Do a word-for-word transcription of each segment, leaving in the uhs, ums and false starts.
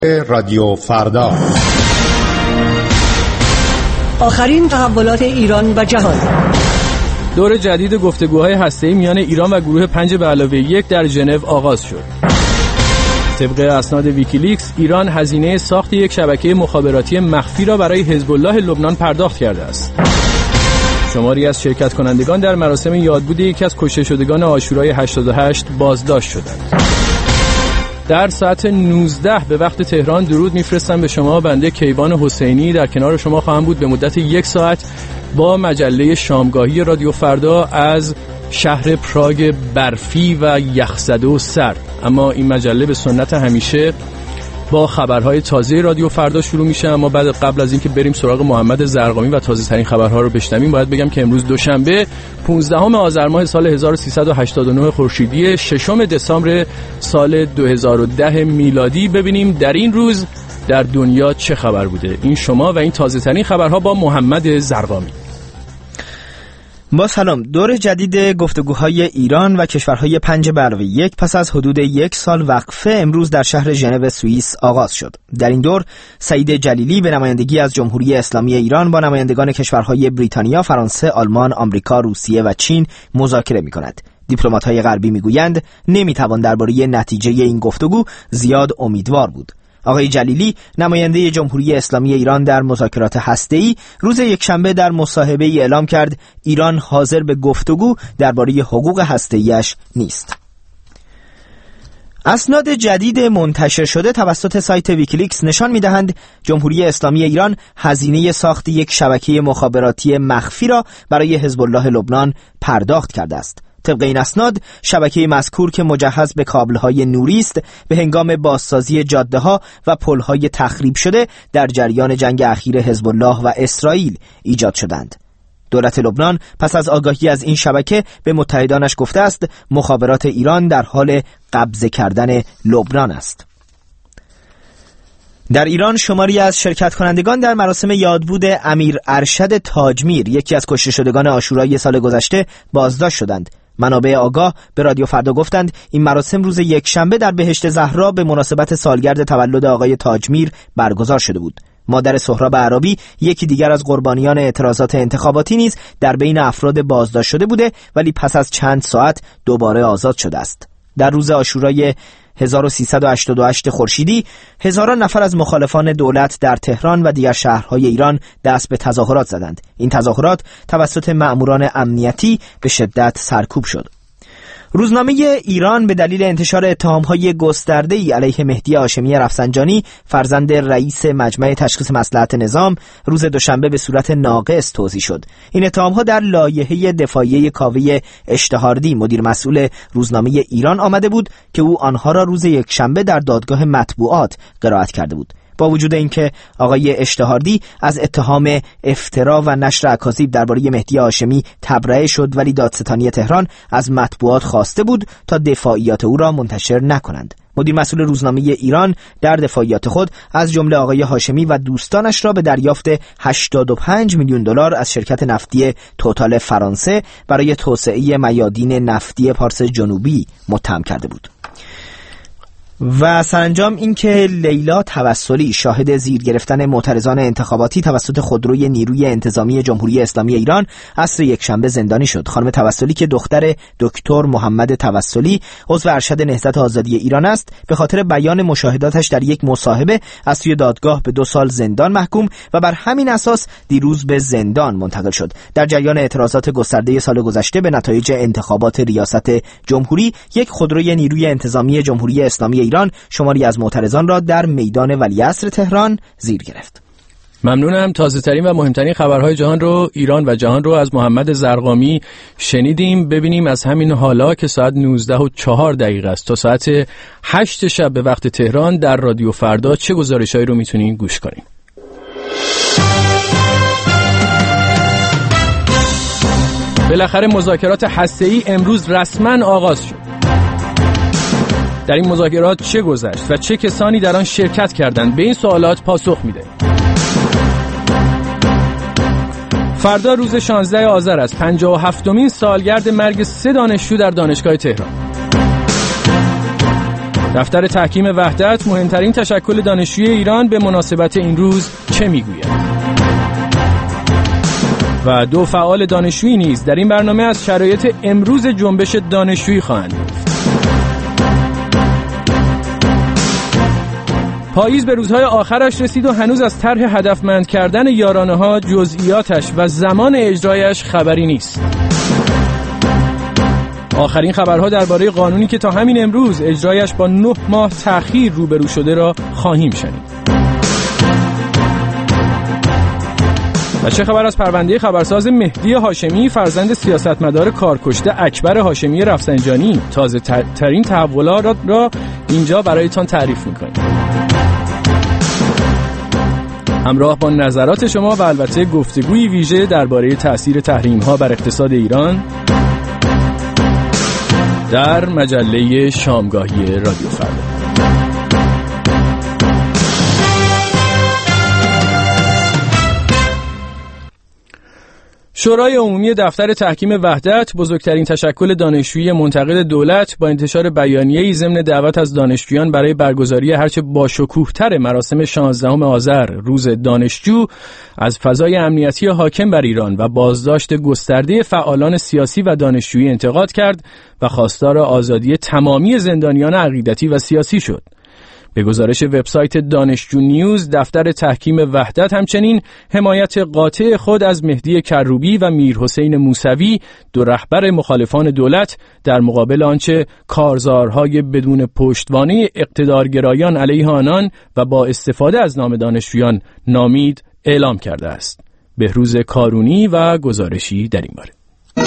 رادیو فردا، آخرین تحولات ایران و جهان. دور جدید گفتگوهای هسته‌ای میان ایران و گروه پنج به علاوه یک در ژنو آغاز شد. طبق اسناد ویکیلیکس، ایران هزینه ساخت یک شبکه مخابراتی مخفی را برای حزب الله لبنان پرداخت کرده است. شماری از شرکت کنندگان در مراسم یادبود یکی از کشته شدگان عاشورای هشتاد و هشت بازداشت شدند. در ساعت نوزده به وقت تهران درود میفرستم به شما. بنده کیوان حسینی در کنار شما خواهم بود به مدت یک ساعت با مجله شامگاهی رادیو فردا از شهر پراگ برفی و یخزده و سرد. اما این مجله به سنت همیشه با خبرهای تازه رادیو فردا شروع میشه. اما بعد قبل از اینکه بریم سراغ محمد زرقامی و تازه ترین خبرها رو بشنویم، باید بگم که امروز دوشنبه پانزدهم آذر ماه سال هزار و سیصد و هشتاد و نه خورشیدی، ششم دسامبر سال دو هزار و ده میلادی. ببینیم در این روز در دنیا چه خبر بوده. این شما و این تازه ترین خبرها با محمد زرقامی. با سلام. دور جدید گفتگوهای ایران و کشورهای پنج به علاوه یک پس از حدود یک سال وقفه امروز در شهر ژنو سوئیس آغاز شد. در این دور سعید جلیلی به نمایندگی از جمهوری اسلامی ایران با نمایندگان کشورهای بریتانیا، فرانسه، آلمان، آمریکا، روسیه و چین مذاکره می‌کند. دیپلمات‌های غربی می‌گویند نمی‌توان درباره نتیجه این گفتگو زیاد امیدوار بود. آقای جلیلی نماینده جمهوری اسلامی ایران در مذاکرات هسته‌ای روز یکشنبه در مصاحبه‌ای اعلام کرد ایران حاضر به گفتگو درباره حقوق هسته‌ایش نیست. اسناد جدید منتشر شده توسط سایت ویکیلیکس نشان می‌دهند جمهوری اسلامی ایران هزینه ساخت یک شبکه مخابراتی مخفی را برای حزب الله لبنان پرداخت کرده است. طبق این اسناد شبکه مذکور که مجهز به کابل‌های نوری است به هنگام بازسازی جاده‌ها و پل‌های تخریب شده در جریان جنگ اخیر حزب الله و اسرائیل ایجاد شدند. دولت لبنان پس از آگاهی از این شبکه به متحدانش گفته است مخابرات ایران در حال قبضه کردن لبنان است. در ایران شماری از شرکت کنندگان در مراسم یادبود امیر ارشد تاجمیر، یکی از کشته شدگان عاشورای سال گذشته، بازداشت شدند. منابع آگاه به رادیو فردا گفتند این مراسم روز یکشنبه در بهشت زهرا به مناسبت سالگرد تولد آقای تاجمیر برگزار شده بود. مادر سهراب عرابی، یکی دیگر از قربانیان اعتراضات انتخاباتی، نیز در بین افراد بازداشت شده بوده ولی پس از چند ساعت دوباره آزاد شده است. در روز عاشورای هزار و سیصد و هشتاد و هشت خورشیدی هزاران نفر از مخالفان دولت در تهران و دیگر شهرهای ایران دست به تظاهرات زدند. این تظاهرات توسط مأموران امنیتی به شدت سرکوب شد. روزنامه ایران به دلیل انتشار اتهام‌های گسترده‌ای علیه مهدی هاشمی رفسنجانی، فرزند رئیس مجمع تشخیص مصلحت نظام، روز دوشنبه به صورت ناقص توزیع شد. این اتهام‌ها در لایحه دفاعیه کاوه اشتهاردی، مدیر مسئول روزنامه ایران، آمده بود که او آنها را روز یکشنبه در دادگاه مطبوعات قرائت کرده بود. با وجود اینکه آقای اشتهاردی از اتهام افترا و نشر اکاذیب درباره مهدی هاشمی تبرئه شد، ولی دادستانی تهران از مطبوعات خواسته بود تا دفاعیات او را منتشر نکنند. مدیر مسئول روزنامه ایران در دفاعیات خود از جمله آقای هاشمی و دوستانش را به دریافت هشتاد و پنج میلیون دلار از شرکت نفتی توتال فرانسه برای توسعه میادین نفتی پارس جنوبی متهم کرده بود. و سرانجام اینکه لیلا توسلی، شاهد زیر گرفتن معترضان انتخاباتی توسط خودروی نیروی انتظامی جمهوری اسلامی ایران، عصر یکشنبه زندانی شد. خانم توسلی که دختر دکتر محمد توسلی، عضو ارشد نهضت آزادی ایران است، به خاطر بیان مشاهداتش در یک مصاحبه از سوی دادگاه به دو سال زندان محکوم و بر همین اساس دیروز به زندان منتقل شد. در جریان اعتراضات گسترده سال گذشته به نتایج انتخابات ریاست جمهوری، یک خودروی نیروی انتظامی جمهوری اسلامی ایران شماری از معترضان را در میدان ولیعصر تهران زیر گرفت. ممنونم. تازه ترین و مهمترین خبرهای جهان رو، ایران و جهان رو از محمد زرقامی شنیدیم. ببینیم از همین حالا که ساعت نوزده و چهار دقیقه است تا ساعت هشت شب به وقت تهران در رادیو فردا چه گزارشایی رو میتونین گوش کنین. بالاخره مذاکرات هسته‌ای امروز رسما آغاز شد. در این مذاکرات چه گذشت و چه کسانی در آن شرکت کردند؟ به این سوالات پاسخ میده. فردا روز شانزده آذر است، پنجاه و هفتمین سالگرد مرگ سه دانشجو در دانشگاه تهران. دفتر تحکیم وحدت، مهمترین تشکل دانشجویی ایران، به مناسبت این روز چه میگوید؟ و دو فعال دانشجویی نیز در این برنامه از شرایط امروز جنبش دانشجویی خواهند گفت. پاییز به روزهای آخرش رسید و هنوز از طرح هدفمند کردن یارانه‌ها، جزئیاتش و زمان اجرایش خبری نیست. آخرین خبرها درباره قانونی که تا همین امروز اجرایش با نه ماه تأخیر روبرو شده را خواهیم شنید. و چه خبر از پرونده خبرساز مهدی هاشمی، فرزند سیاستمدار کارکشته اکبر هاشمی رفسنجانی؟ تازه ترین تحولات را اینجا برایتان تعریف می‌کنیم. همراه با نظرات شما و البته گفتگوی ویژه درباره تأثیر تحریم‌ها بر اقتصاد ایران در مجله شامگاهی رادیو فردا. شورای عمومی دفتر تحکیم وحدت، بزرگترین تشکل دانشجویی منتقد دولت، با انتشار بیانیه‌ای ضمن دعوت از دانشجویان برای برگزاری هرچه باشکوه‌تر مراسم شانزدهم آذر روز دانشجو، از فضای امنیتی حاکم بر ایران و بازداشت گسترده فعالان سیاسی و دانشجویی انتقاد کرد و خواستار آزادی تمامی زندانیان عقیدتی و سیاسی شد. به گزارش وبسایت دانشجو نیوز، دفتر تحکیم وحدت همچنین حمایت قاطع خود از مهدی کروبی و میرحسین موسوی، دو رهبر مخالفان دولت، در مقابل آنچه کارزارهای بدون پشتوانه اقتدارگرایان علیه آنان و با استفاده از نام دانشجویان نامید، اعلام کرده است. بهروز کارونی و گزارشی در این باره.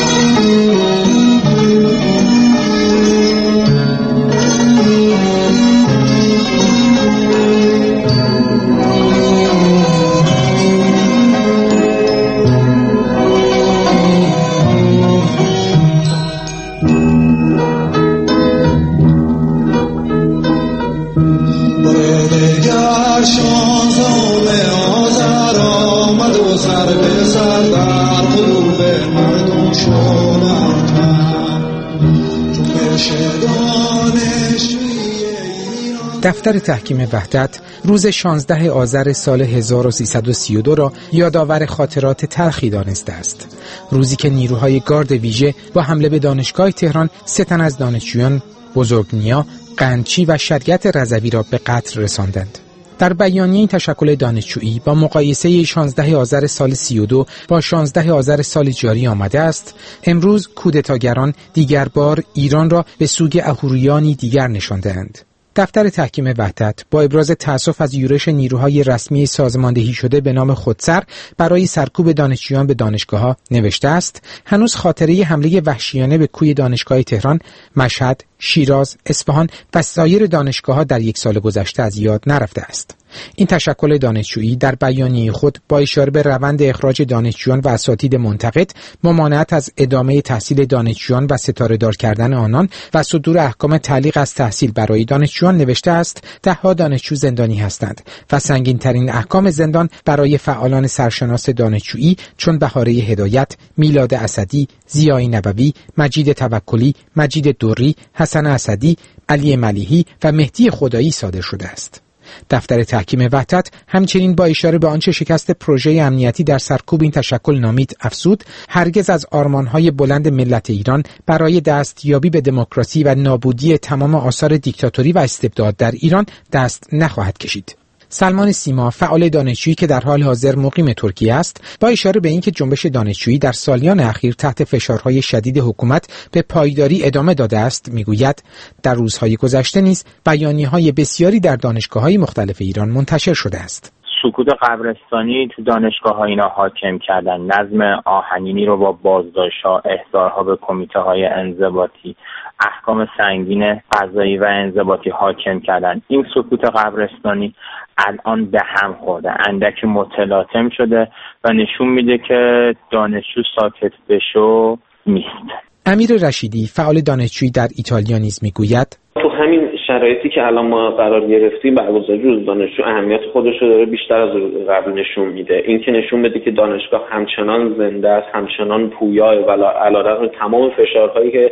دفتر تحکیم وحدت روز شانزدهم آذر سال هزار و سیصد و سی و دو را یادآور خاطرات تلخی دانسته است. روزی که نیروهای گارد ویژه با حمله به دانشگاه تهران سه تن از دانشجویان بزرگنیا، قنچی و شریعت رضوی را به قتل رساندند. در بیانیه این تشکل دانشجویی با مقایسه شانزدهم آذر سال سی و دو با شانزدهم آذر سال جاری آمده است: امروز کودتاگران دیگر بار ایران را به سوگ اهوریانی دیگر نشانده‌اند. دفتر تحکیم وحدت با ابراز تأسف از یورش نیروهای رسمی سازماندهی شده به نام خودسر برای سرکوب دانشجویان به دانشگاه‌ها نوشته است: هنوز خاطره حمله وحشیانه به کوی دانشگاه تهران، مشهد، شیراز، اصفهان و سایر دانشگاه‌ها در یک سال گذشته از یاد نرفته است. این تشکل دانشجویی در بیانیه خود با اشاره به روند اخراج دانشجویان و اساتید منتقد، ممانعت از ادامه تحصیل دانشجویان و ستاره‌دار کردن آنان و صدور احکام تعلیق از تحصیل برای دانشجویان نوشته است: ده‌ها دانشجو زندانی هستند و سنگین‌ترین احکام زندان برای فعالان سرشناس دانشجویی چون بهاره هدایت، میلاد اسدی، ضیای نبوی، مجید توکلی، مجید دوری، حسن اسدی، علی ملیحی و مهدی خدایی صادر شده است. دفتر تحکیم وحدت همچنین با اشاره به آنچه شکست پروژه امنیتی در سرکوب این تشکل نامید افزود: هرگز از آرمان‌های بلند ملت ایران برای دستیابی به دموکراسی و نابودی تمام آثار دیکتاتوری و استبداد در ایران دست نخواهد کشید. سلمان سیما، فعال دانشجویی که در حال حاضر مقیم ترکیه است، با اشاره به اینکه جنبش دانشجویی در سالیان اخیر تحت فشارهای شدید حکومت به پایداری ادامه داده است، میگوید: در روزهای گذشته نیز بیانیه‌های بسیاری در دانشگاه‌های مختلف ایران منتشر شده است. سکوت قبرستانی تو دانشگاه‌ها اینا حاکم کردن، نظم آهنینی رو با بازداشت‌ها، احضارها به کمیته‌های انضباطی، احکام سنگین قضایی و انضباطی حاکم کردن. این سکوت قبرستانی الان به هم خورده، اندک متلاطم شده و نشون میده که دانشجو ساکت بشو نیست. امیر رشیدی، فعال دانشجویی در ایتالیا نیز میگوید: تو همین شرایطی که الان ما قرار گرفتیم، برگزاری روز دانشجو اهمیت خودش رو داره بیشتر از قبل نشون میده. این که نشون بده که دانشگاه همچنان زنده است، همچنان پویا و علیرغم تمام فشارهایی که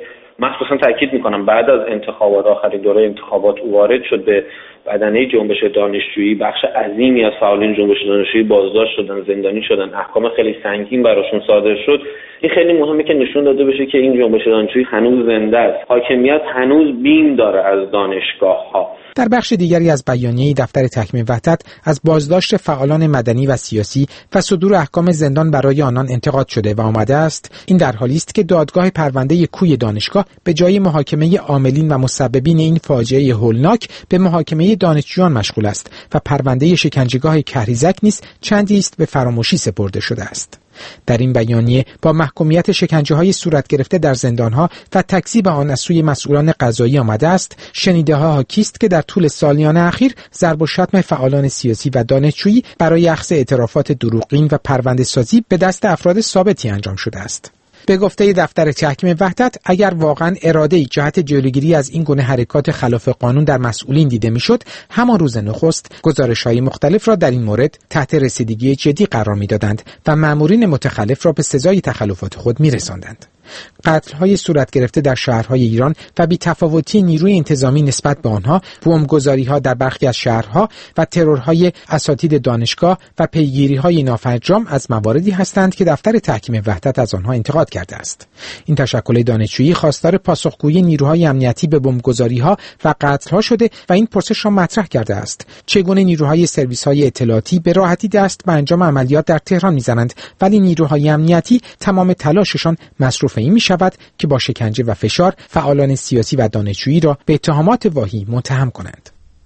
مخصوصا تاکید میکنم بعد از انتخابات، آخرین دوره انتخابات او وارد شد به بدنه جنبش دانشجویی. بخش عظیمی از فعالین جنبش دانشجویی بازداشت شدن، زندانی شدن، احکام خیلی سنگین براشون صادر شد. این خیلی مهمه که نشون داده بشه که این جنبش دانشجویی هنوز زنده است. حاکمیت هنوز بیم داره از دانشگاه‌ها. در بخش دیگری از بیانیه دفتر تحکیم وحدت از بازداشت فعالان مدنی و سیاسی و صدور احکام زندان برای آنان انتقاد شده و آمده است این در حالی است که دادگاه پرونده کوی دانشگاه به جای محاکمه عاملین و مسببین این فاجعه هولناک به محاکمه دانشجویان مشغول است و پرونده شکنجهگاه کهریزک نیز چندی است به فراموشی سپرده شده است. در این بیانیه با محکومیت شکنجه‌های صورت گرفته در زندان‌ها و تکذیب آن از سوی مسئولان قضایی آمده است شنیده‌ها حاکی است که در طول سالیان اخیر ضرب و شتم فعالان سیاسی و دانشجویی برای اخذ اعترافات دروغین و پرونده سازی به دست افراد ثابتی انجام شده است. به گفته دفتر تحکیم وحدت اگر واقعا اراده‌ای جهت جلوگیری از این گونه حرکات خلاف قانون در مسئولین دیده میشد، همان روز نخست گزارش‌های مختلف را در این مورد تحت رسیدگی جدی قرار می‌دادند و مأمورین متخلف را به سزای تخلفات خود می‌رساندند. قتل‌های صورت گرفته در شهرهای ایران و بی‌تفاوتی نیروی انتظامی نسبت به آنها، بمبگذاری‌ها در برخی از شهرها و ترورهای اساتید دانشگاه و پیگیری‌های نافرجام از مواردی هستند که دفتر تحکیم وحدت از آنها انتقاد کرده است. این تشکل دانشجویی خواستار پاسخگویی نیروهای امنیتی به بمبگذاری‌ها و قتل‌ها شده و این پرسش را مطرح کرده است: چگونه نیروهای سرویس‌های اطلاعاتی به راحتی دست به انجام عملیات در تهران می‌زنند ولی نیروهای امنیتی تمام تلاششان مصروف این می‌شود که با شکنجه و فشار فعالان سیاسی و دانشجویی را به اتهامات واهی متهم کنند.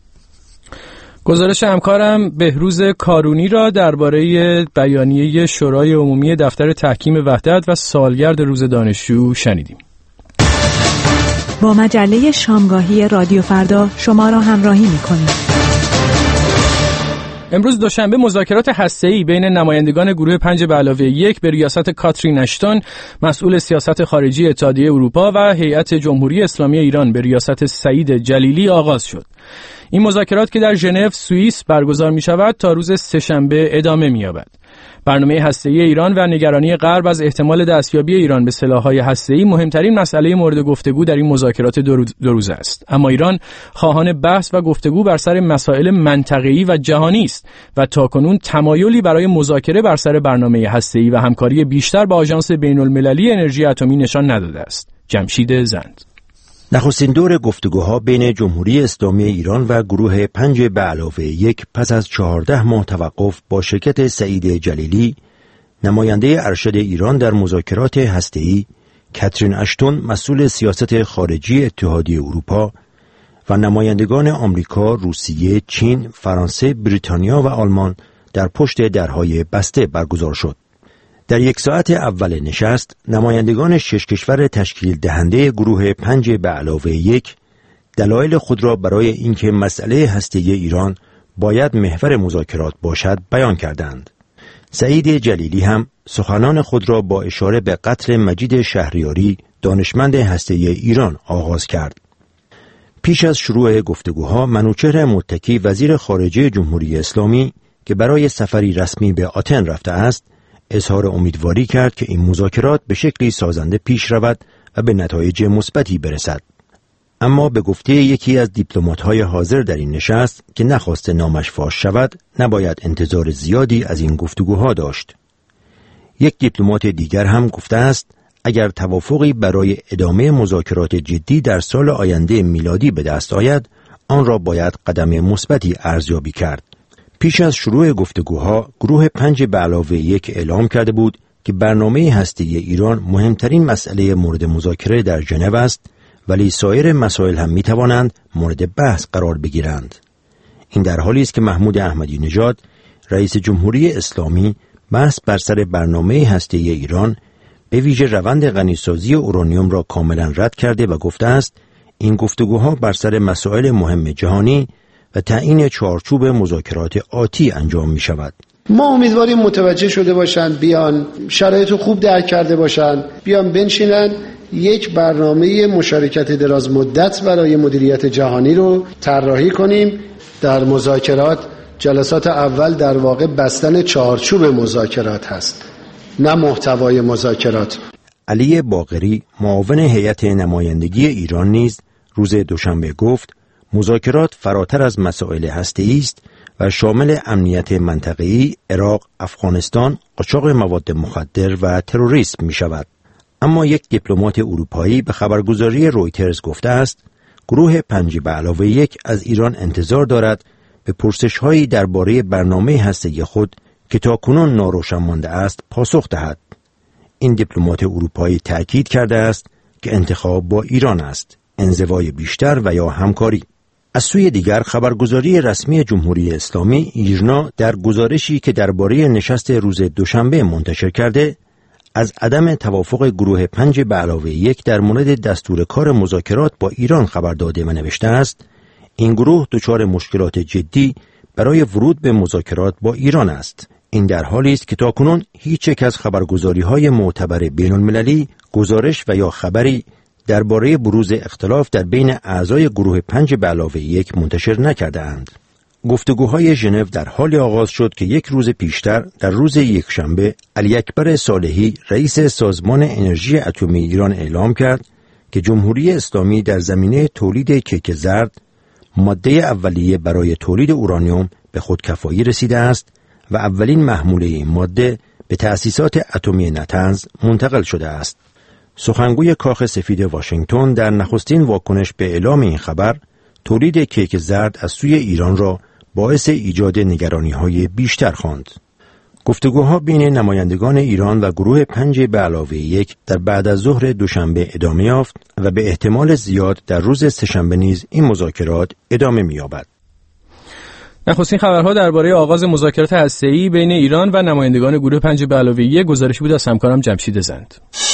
گزارش همکارم بهروز کارونی را درباره بیانیه شورای عمومی دفتر تحکیم وحدت و سالگرد روز دانشجو شنیدیم. با مجله شامگاهی رادیو فردا شما را همراهی می‌کنیم. امروز دوشنبه مذاکرات هسته‌ای بین نمایندگان گروه پنج به علاوه یک به ریاست کاترین اشتون مسئول سیاست خارجی اتحادیه اروپا و هیئت جمهوری اسلامی ایران به ریاست سعید جلیلی آغاز شد. این مذاکرات که در ژنو سوئیس برگزار می شود تا روز سه‌شنبه ادامه می یابد. برنامه هسته‌ای ایران و نگرانی غرب از احتمال دستیابی ایران به سلاح‌های هسته‌ای مهمترین مسئله مورد گفتگو در این مذاکرات دو روزه است. اما ایران خواهان بحث و گفتگو بر سر مسائل منطقه‌ای و جهانی است و تاکنون تمایلی برای مذاکره بر سر برنامه هسته‌ای و همکاری بیشتر با آژانس بین‌المللی انرژی اتمی نشان نداده است. جمشید زند. نخستین دور گفتگوها بین جمهوری اسلامی ایران و گروه پنج به علاوه یک پس از چهارده ماه توقف با شرکت سعید جلیلی، نماینده ارشد ایران در مذاکرات هسته‌ای، کاترین اشتون مسئول سیاست خارجی اتحادیه اروپا و نمایندگان آمریکا، روسیه، چین، فرانسه، بریتانیا و آلمان در پشت درهای بسته برگزار شد. در یک ساعت اول نشست، نمایندگان شش کشور تشکیل دهنده گروه پنج به علاوه یک دلایل خود را برای اینکه مسئله هسته‌ای ایران باید محور مذاکرات باشد بیان کردند. سعید جلیلی هم سخنان خود را با اشاره به قتل مجید شهریاری، دانشمند هسته‌ای ایران آغاز کرد. پیش از شروع گفتگوها منوچهر متکی وزیر خارجه جمهوری اسلامی که برای سفری رسمی به آتن رفته است، اظهار امیدواری کرد که این مذاکرات به شکلی سازنده پیش رود و به نتایج مثبتی برسد. اما به گفته یکی از دیپلمات‌های حاضر در این نشست که نخواست نامش فاش شود، نباید انتظار زیادی از این گفتگوها داشت. یک دیپلمات دیگر هم گفته است اگر توافقی برای ادامه مذاکرات جدی در سال آینده میلادی به دست آید، آن را باید قدم مثبتی ارزیابی کرد. پیش از شروع گفتگوها، گروه پنج به علاوه یک اعلام کرده بود که برنامه هسته‌ای ایران مهمترین مسئله مورد مذاکره در ژنو است، ولی سایر مسائل هم میتوانند مورد بحث قرار بگیرند. این در حالی است که محمود احمدی نژاد، رئیس جمهوری اسلامی، بحث بر سر برنامه هسته‌ای ایران، به ویژه روند غنیسازی اورانیوم را کاملا رد کرده و گفته است این گفتگوها بر سر مسائل مهم جهانی و تعیین چارچوب مذاکرات آتی انجام می شود. ما امیدواریم متوجه شده باشن، بیان شرایط خوب درک کرده باشن، بیان بنشینن یک برنامه مشارکت دراز مدت برای مدیریت جهانی رو طراحی کنیم. در مذاکرات جلسات اول در واقع بستن چارچوب مذاکرات هست، نه محتوای مذاکرات. علی باقری معاون هیئت نمایندگی ایران نیز روز دوشنبه گفت مذاکرات فراتر از مسائل هسته‌ای است و شامل امنیت منطقه‌ای، عراق، افغانستان، قاچاق مواد مخدر و تروریسم می شود. اما یک دیپلمات اروپایی به خبرگزاری رویترز گفته است گروه پنج به علاوه یک از ایران انتظار دارد به پرسش‌هایی درباره برنامه هسته‌ای خود که تاکنون ناروشن مانده است پاسخ دهد. این دیپلمات اروپایی تأکید کرده است که انتخاب با ایران است، انزوای بیشتر و یا همکاری. از سوی دیگر خبرگزاری رسمی جمهوری اسلامی ایرنا در گزارشی که درباره نشست روز دوشنبه منتشر کرده از عدم توافق گروه پنج به علاوه یک در مورد دستور کار مذاکرات با ایران خبر داده و نوشته است این گروه دچار مشکلات جدی برای ورود به مذاکرات با ایران است. این در حالی است که تاکنون هیچ یک از خبرگزاری‌های معتبر بین‌المللی گزارش و یا خبری درباره بروز اختلاف در بین اعضای گروه پنج به علاوه یک منتشر نکرده اند. گفتگوهای ژنو در حال آغاز شد که یک روز پیشتر در روز یکشنبه علی اکبر صالحی رئیس سازمان انرژی اتمی ایران اعلام کرد که جمهوری اسلامی در زمینه تولید کیک زرد ماده اولیه برای تولید اورانیوم به خودکفایی رسیده است و اولین محموله این ماده به تأسیسات اتمی نطنز منتقل شده است. سخنگوی کاخ سفید واشنگتن در نخستین واکنش به اعلام این خبر تولید کیک زرد از سوی ایران را باعث ایجاد نگرانی‌های بیشتر خواند. گفتگوها بین نمایندگان ایران و گروه پنج به علاوه یک در بعد از ظهر دوشنبه ادامه یافت و به احتمال زیاد در روز سه‌شنبه نیز این مذاکرات ادامه می‌یابد. نخستین خبرها درباره آغاز مذاکرات هسته‌ای بین ایران و نمایندگان گروه پنج به علاوه یک گزارشی بود از همکارم جمشید زند.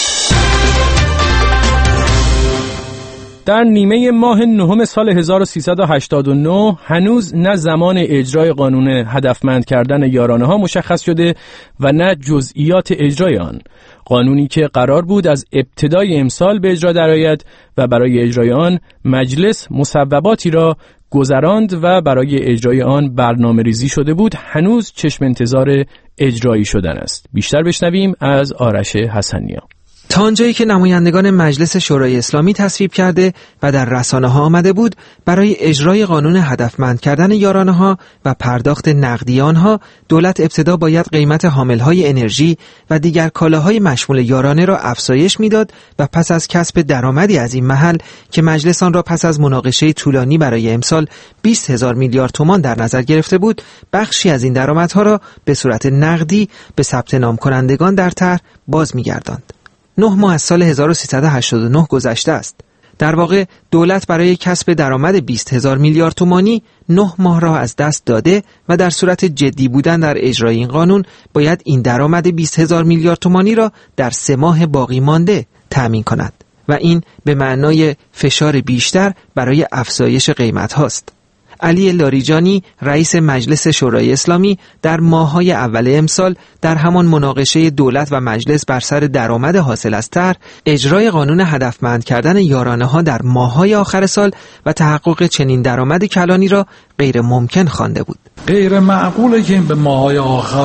در نیمه ماه نهم سال هزار و سیصد و هشتاد و نه هنوز نه زمان اجرای قانون هدفمند کردن یارانه ها مشخص شده و نه جزئیات اجرای آن. قانونی که قرار بود از ابتدای امسال به اجرا درآید و برای اجرای آن مجلس مصوباتی را گذراند و برای اجرای آن برنامه ریزی شده بود، هنوز چشم انتظار اجرایی شدن است. بیشتر بشنویم از آرش حسنیا. تا آنجایی که نمایندگان مجلس شورای اسلامی تصویب کرده و در رسانه‌ها آمده بود، برای اجرای قانون هدفمند کردن یارانه‌ها و پرداخت نقدی آنها، دولت ابتدا باید قیمت حامل‌های انرژی و دیگر کالاهای مشمول یارانه را افزایش می‌داد و پس از کسب درآمدی از این محل که مجلس آن را پس از مناقشه طولانی برای امسال بیست هزار میلیارد تومان در نظر گرفته بود، بخشی از این درآمدها را به صورت نقدی به ثبت نام کنندگان در طرح باز می‌گرداند. نه ماه از سال هزار و سیصد و هشتاد و نه گذشته است. در واقع دولت برای کسب درآمد بیست هزار میلیارد تومانی نه ماه را از دست داده و در صورت جدی بودن در اجرای این قانون باید این درآمد بیست هزار میلیارد تومانی را در سه ماه باقی مانده تأمین کند و این به معنای فشار بیشتر برای افزایش قیمت هاست. علی لاریجانی رئیس مجلس شورای اسلامی در ماه‌های اول امسال در همان مناقشه دولت و مجلس بر سر درآمد حاصل از طرح، اجرای قانون هدفمند کردن یارانه‌ها در ماه‌های آخر سال و تحقق چنین درآمد کلانی را غیر ممکن خوانده بود. غیر معقوله که این به ماه‌های آخر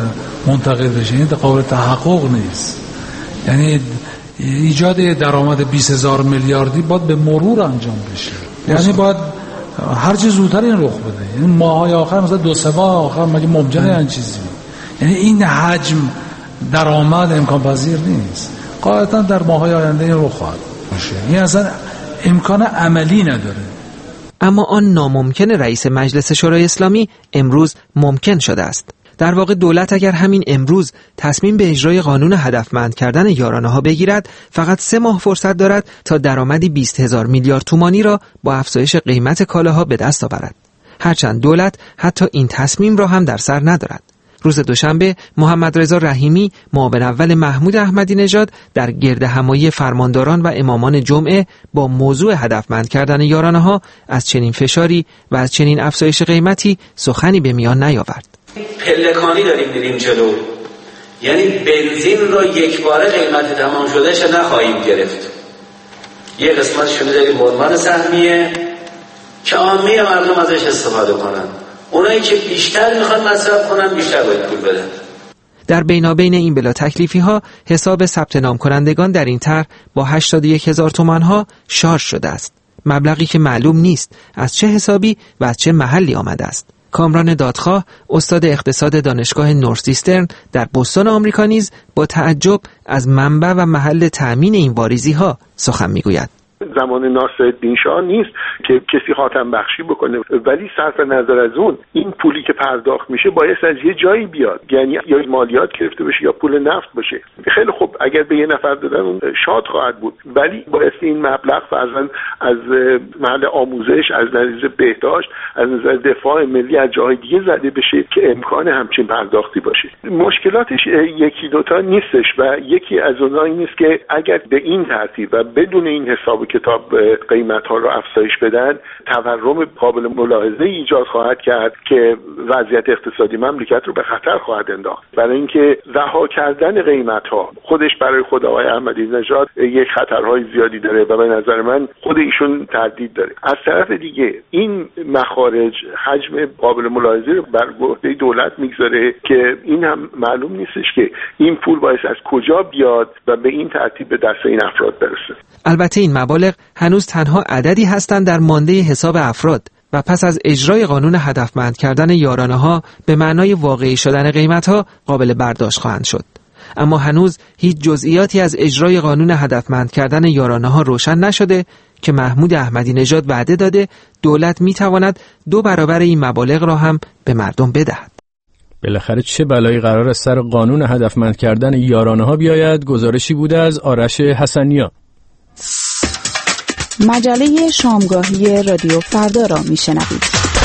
منتقل بشه، این قابل تحقق نیست. یعنی ایجاد درآمد بیست هزار میلیاردی باید به مرور انجام بشه، یعنی باید هر چیز زودتر این رخ بده. این ماهای آخر مثلا دو سه ماه آخر مگه ممکنه این چیزی؟ یعنی این حجم درآمد امکان پذیر نیست. قاعدتا در ماهای آینده این رخ خواهد باشه. این اصلا امکان عملی نداره. اما آن ناممکن رئیس مجلس شورای اسلامی امروز ممکن شده است. در واقع دولت اگر همین امروز تصمیم به اجرای قانون هدفمند کردن یارانه‌ها بگیرد، فقط سه ماه فرصت دارد تا درآمدی بیست هزار میلیارد تومانی را با افزایش قیمت کالاها به دست آورد. هرچند دولت حتی این تصمیم را هم در سر ندارد. روز دوشنبه محمد رضا رحیمی معاون اول محمود احمدی نژاد در گردهمایی فرمانداران و امامان جمعه با موضوع هدفمند کردن یارانه‌ها از چنین فشاری و از چنین افزایش قیمتی سخنی به میان نیاورد. پلکانی داریم میریم جلو، یعنی بنزین رو یک باره قیمت تمام شدهش نخواهیم گرفت. یه قسمتش رو داریم مرمن سهمیه که عامه مردم ازش استفاده کنن، اونایی که بیشتر میخوان مصرف کنن بیشتر باید پول بدن. در بینابین این بلا تکلیفی ها حساب ثبت نام کنندگان در این طرح با هشتاد و یک هزار تومان ها شارژ شده است. مبلغی که معلوم نیست از چه حسابی و از چه محلی آمده است. کامران دادخواه، استاد اقتصاد دانشگاه نورثیسترن در بوستون آمریکا نیز با تعجب از منبع و محل تأمین این واریزی ها سخن میگوید. زمان ناصرالدین شاه نیست که کسی خاتم بخشی بکنه، ولی صرف نظر از اون این پولی که پرداخت میشه باید از یه جایی بیاد، یعنی یا مالیات گرفته بشه یا پول نفت باشه. خیلی خوب اگر به یه نفر دادن اون شاد خواهد بود، ولی باید این مبلغ فرضاً از محل آموزش، از نظر بهداشت، از نظر دفاع ملی از جای دیگه زده بشه که امکان همچین پرداختی باشه. مشکلاتش یکی دوتا نیستش و یکی از اونها این است که اگر به این ترتیب و بدون این حساب کتاب قیمت ها رو افزایش بدن، تورم قابل ملاحظه ایجاد خواهد کرد که وضعیت اقتصادی مملکت رو به خطر خواهد انداخت. برای اینکه رها کردن قیمت ها خودش برای خود آقای احمدی نژاد یک خطرهای زیادی داره و به نظر من خود ایشون تردید داره. از طرف دیگه این مخارج حجم قابل ملاحظه رو بر عهده دولت میگذاره که این هم معلوم نیستش که این پول باید از کجا بیاد و به این ترتیب به دست این افراد برسه. البته این مبالغ هنوز تنها عددی هستند در مانده حساب افراد و پس از اجرای قانون هدفمند کردن یارانه ها به معنای واقعی شدن قیمت ها قابل برداشت خواهند شد. اما هنوز هیچ جزئیاتی از اجرای قانون هدفمند کردن یارانه ها روشن نشده که محمود احمدی نژاد وعده داده دولت می تواند دو برابر این مبالغ را هم به مردم بدهد. بالاخره چه بلایی قرار از سر قانون هدفمند کردن یارانه ها بیاید؟ گزارشی بوده از آرش حسنیا. مجله شامگاهی رادیو فردا را میشنوید.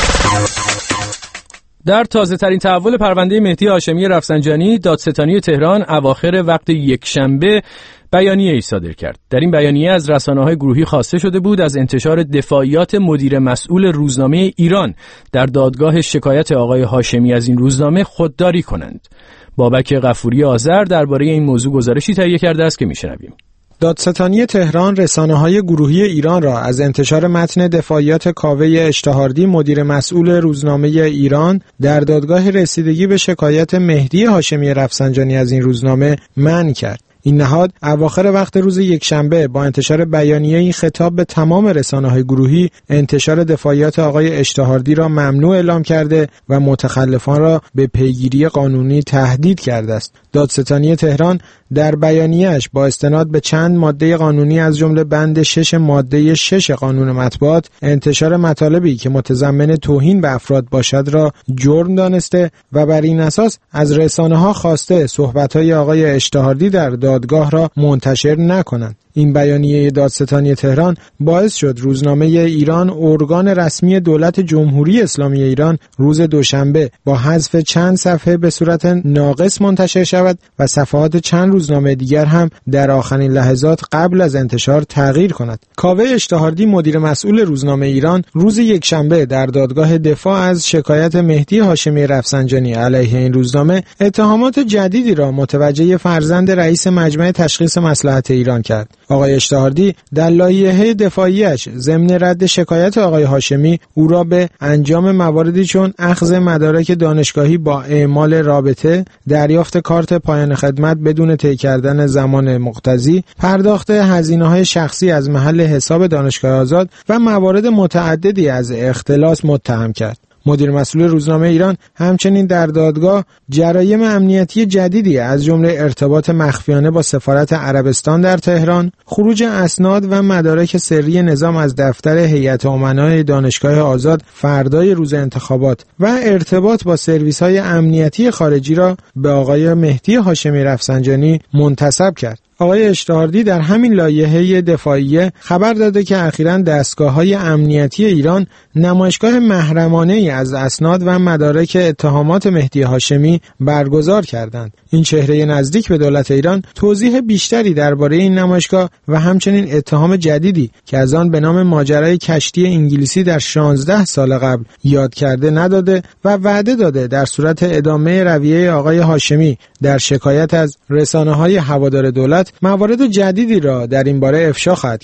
در تازه ترین تحول پرونده مهدی هاشمی رفسنجانی، دادستانی تهران اواخر وقت یکشنبه بیانیه‌ای صادر کرد. در این بیانیه از رسانه‌های گروهی خواسته شده بود از انتشار دفاعیات مدیر مسئول روزنامه ایران در دادگاه شکایت آقای هاشمی از این روزنامه خودداری کنند. بابک غفوری آذر درباره این موضوع گزارشی تهیه کرده است که میشنویم. دادستانی تهران رسانه‌های گروهی ایران را از انتشار متن دفاعیات کاوه اشتهاردی مدیر مسئول روزنامه ایران در دادگاه رسیدگی به شکایت مهدی هاشمی رفسنجانی از این روزنامه منع کرد. این نهاد اواخر وقت روز یکشنبه با انتشار بیانیه‌ای خطاب به تمام رسانه‌های گروهی انتشار دفاعیات آقای اشتهاردی را ممنوع اعلام کرده و متخلفان را به پیگیری قانونی تهدید کرده است. دادستانی تهران در بیانیه‌اش با استناد به چند ماده قانونی از جمله بند شش ماده شش قانون مطبوعات انتشار مطالبی که متضمن توهین به افراد باشد را جرم دانسته و بر این اساس از رسانه‌ها خواسته صحبت‌های آقای اشتهاردی در دادگاه را منتشر نکنند. این بیانیه دادستانی تهران باعث شد روزنامه ایران ارگان رسمی دولت جمهوری اسلامی ایران روز دوشنبه با حذف چند صفحه به صورت ناقص منتشر شود و صفحات چند روزنامه دیگر هم در آخرین لحظات قبل از انتشار تغییر کند. کاوه اشتهاردی مدیر مسئول روزنامه ایران روز یکشنبه در دادگاه دفاع از شکایت مهدی هاشمی رفسنجانی علیه این روزنامه اتهامات جدیدی را متوجه فرزند رئیس مجمع تشخیص مصلحت ایران کرد. آقای اشتهاردی در لایحه دفاعیش ضمن رد شکایت آقای هاشمی او را به انجام مواردی چون اخذ مدارک دانشگاهی با اعمال رابطه، دریافت کارت پایان خدمت بدون طی کردن زمان مقتضی، پرداخت هزینه‌های شخصی از محل حساب دانشگاه آزاد و موارد متعددی از اختلاس متهم کرد. مدیر مسئول روزنامه ایران همچنین در دادگاه جرایم امنیتی جدیدی از جمله ارتباط مخفیانه با سفارت عربستان در تهران، خروج اسناد و مدارک سری نظام از دفتر هیئت امنای دانشگاه آزاد فردای روز انتخابات و ارتباط با سرویس‌های امنیتی خارجی را به آقای مهدی هاشمی رفسنجانی منتسب کرد. آقای اشتهاردی در همین لایحه دفاعیه خبر داده که اخیراً دستگاه‌های امنیتی ایران نمایشگاه محرمانه‌ای از اسناد و مدارک اتهامات مهدی هاشمی برگزار کردند. این چهره نزدیک به دولت ایران توضیح بیشتری درباره این نمایشگاه و همچنین اتهام جدیدی که از آن به نام ماجرای کشتی انگلیسی در شانزده سال قبل یاد کرده نداده و وعده داده در صورت ادامه رویه آقای هاشمی در شکایت از رسانه‌های هوادار دولت موارد جدیدی را در این باره افشا خواهد کرد.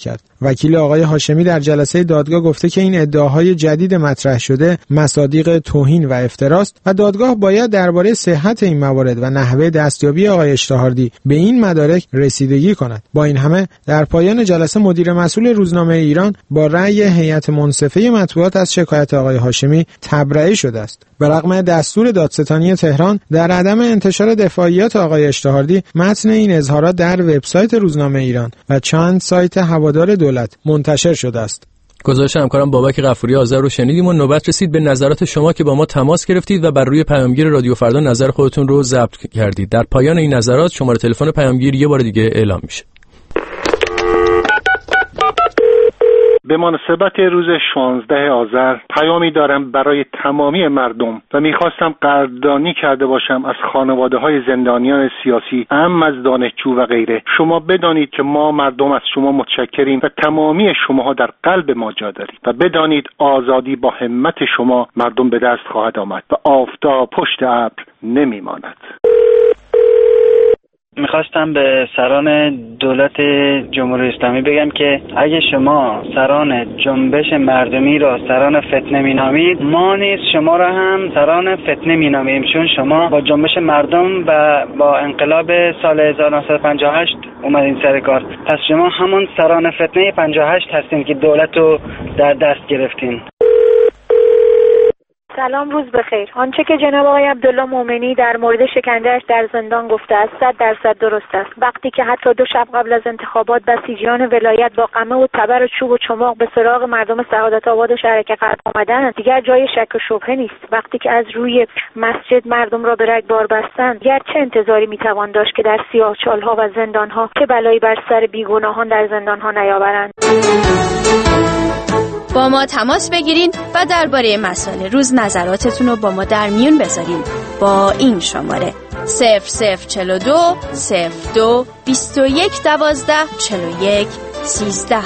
وکیل آقای هاشمی در جلسه دادگاه گفته که این ادعاهای جدید مطرح شده مصادیق توهین و افتراست و دادگاه باید درباره صحت این موارد و نحوه دستیابی آقای اشتهاردی به این مدارک رسیدگی کند. با این همه در پایان جلسه مدیر مسئول روزنامه ایران با رأی هیئت منصفه مطبوعات از شکایت آقای هاشمی تبرئه شده است. به رغم دستور دادستانی تهران در عدم انتشار دفاعیات آقای اشتهاردی، متن این اظهارات در وبسایت روزنامه ایران و چند سایت هوادار دولت منتشر شده است. گزارش همکارم بابک غفوری آذر رو شنیدیم و نوبت رسید به نظرات شما که با ما تماس گرفتید و بر روی پیامگیر رادیو فردا نظر خودتون رو ضبط کردید. در پایان این نظرات شماره تلفن پیامگیر یه بار دیگه اعلام میشه. به مناسبت روز شانزده آذر پیامی دارم برای تمامی مردم و میخواستم قدردانی کرده باشم از خانواده های زندانیان سیاسی، اهم از دانشجو و غیره. شما بدانید که ما مردم از شما متشکریم و تمامی شماها در قلب ما جا دارید و بدانید آزادی با همت شما مردم به دست خواهد آمد و آفتاب پشت ابر نمیماند. میخواستم به سران دولت جمهوری اسلامی بگم که اگه شما سران جنبش مردمی را سران فتنه مینامید، ما نیز شما را هم سران فتنه مینامیم، چون شما با جنبش مردم و با انقلاب سال هزار و نهصد و پنجاه و هشت اومدین سر کار. پس شما همون سران فتنه پنجاه و هشت هستین که دولت رو در دست گرفتین. سلام، روز بخیر. آنچه که جناب آقای عبدالله مومنی در مورد شکنجه‌اش در زندان گفته است صد درصد درست است. وقتی که حتی دو شب قبل از انتخابات بسیجیان ولایت با قمه و تبر و چوب و چماق به سراغ مردم سعادت آباد و شهرک غرب آمدند، دیگر جای شک و شبهه نیست. وقتی که از روی مسجد مردم را به رگبار بستند، گرچه انتظاری میتوان داشت که در سیاهچال‌ها و زندان‌ها چه بلایی بر سر بیگناهان در زندان‌ها نیاورند. با ما تماس بگیرین و درباره مسائل روز نظراتتون رو با ما در میون بذارین با این شماره صفر صفر چهل و دو صفر دو بیست و یک دوازده چهل و یک سیزده.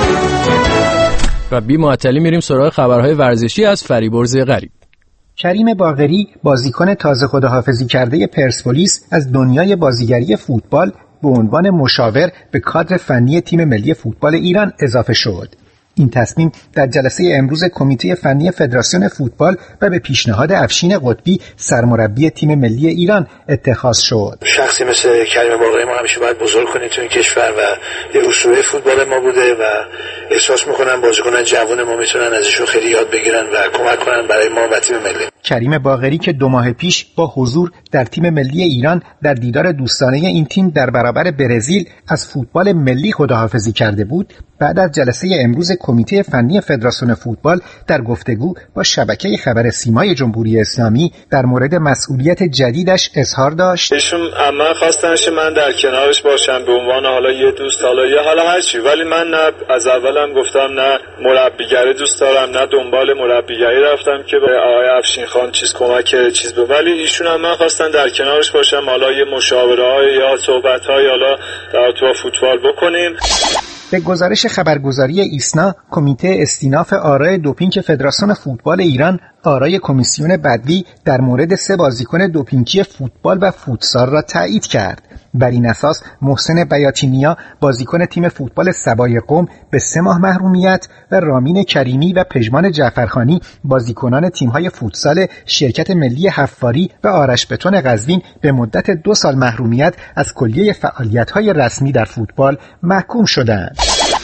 و بی معطلی میریم سراغ خبرهای ورزشی از فریبرز غریب. کریم باقری، بازیکن تازه خداحافظی کرده پرسپولیس، از دنیای بازیگری فوتبال به عنوان مشاور به کادر فنی تیم ملی فوتبال ایران اضافه شد. این تصمیم در جلسه امروز کمیته فنی فدراسیون فوتبال و به پیشنهاد افشین قطبی سرمربی تیم ملی ایران اتخاذ شد. شخصی مثل کریم باقری ما همیشه باید بزرگ کنیم تو این کشور و یه اسطوره فوتبال ما بوده و احساس میکنم بازیکنان جوان ما میتونن ازشون خیلی یاد بگیرن و کمک کنن برای ما و تیم ملی. کریم باقری که دو ماه پیش با حضور در تیم ملی ایران در دیدار دوستانه این تیم در برابر برزیل از فوتبال ملی خداحافظی کرده بود، بعد از جلسه امروز کمیته فنی فدراسیون فوتبال در گفتگو با شبکه خبر سیمای جمهوری اسلامی در مورد مسئولیت جدیدش اظهار داشت. ایشون اما خواستنش من در کنارش باشم به عنوان حالا یه دوست، حالا یه حالا هر چی، ولی من نه از اولم گفتم نه مربیگری دوست دارم، نه دنبال مربیگری رفتم که به آقای افشین خان چیز کمک چیز به، ولی ایشون هم من خواستن در کنارش باشم، حالا یه مشاوره‌های یا صحبت‌های حالا در تو فوتبال بکنیم. به گزارش خبرگزاری ایسنا، کمیته استیناف آرای دوپینگ فدراسیون فوتبال ایران آرای کمیسیون بدوی در مورد سه بازیکن دوپینگی فوتبال و فوتسال را تایید کرد. بر این اساس محسن بیاتینیا، بازیکن تیم فوتبال سبای قم، به سه ماه محرومیت و رامین کریمی و پژمان جعفرخانی، بازیکنان تیم‌های فوتسال شرکت ملی حفاری و آرش بتون قزوین، به مدت دو سال محرومیت از کلیه فعالیت‌های رسمی در فوتبال محکوم شدند.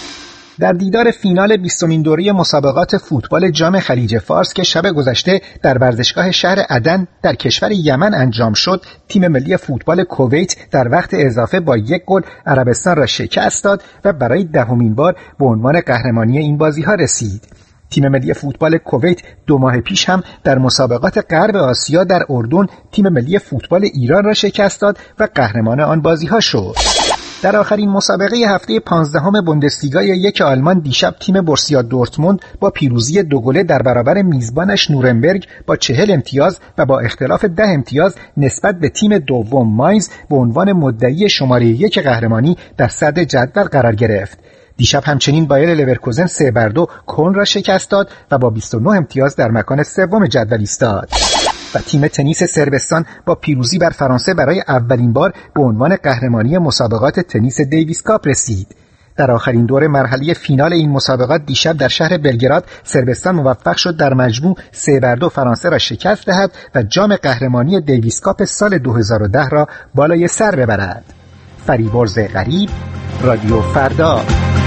در دیدار فینال بیستمین دوره مسابقات فوتبال جام خلیج فارس که شب گذشته در ورزشگاه شهر عدن در کشور یمن انجام شد، تیم ملی فوتبال کویت در وقت اضافه با یک گل عربستان را شکست داد و برای دهمین بار به عنوان قهرمانی این بازی‌ها رسید. تیم ملی فوتبال کویت دو ماه پیش هم در مسابقات غرب آسیا در اردن تیم ملی فوتبال ایران را شکست داد و قهرمان آن بازی‌ها شد. در آخرین مسابقه هفته پانزدهم بوندسلیگا یک آلمان دیشب تیم بورسیا دورتموند با پیروزی دو گله در برابر میزبانش نورنبرگ با چهل امتیاز و با اختلاف ده امتیاز نسبت به تیم دوم ماینز به عنوان مدعی شماره یک قهرمانی در صدر جدول قرار گرفت. دیشب همچنین بایر لورکوزن سه بر دو کلن را شکست داد و با بیست و نه امتیاز در مکان سوم جدول ایستاد. و تیم تنیس صربستان با پیروزی بر فرانسه برای اولین بار به عنوان قهرمانی مسابقات تنیس دیویس کاپ رسید. در آخرین دور مرحله فینال این مسابقات دیشب در شهر بلگراد صربستان موفق شد در مجموع سه بر دو فرانسه را شکست دهد و جام قهرمانی دیویس کاپ سال دو هزار و ده را بالای سر ببرد. فریبرز غریب، رادیو فردا.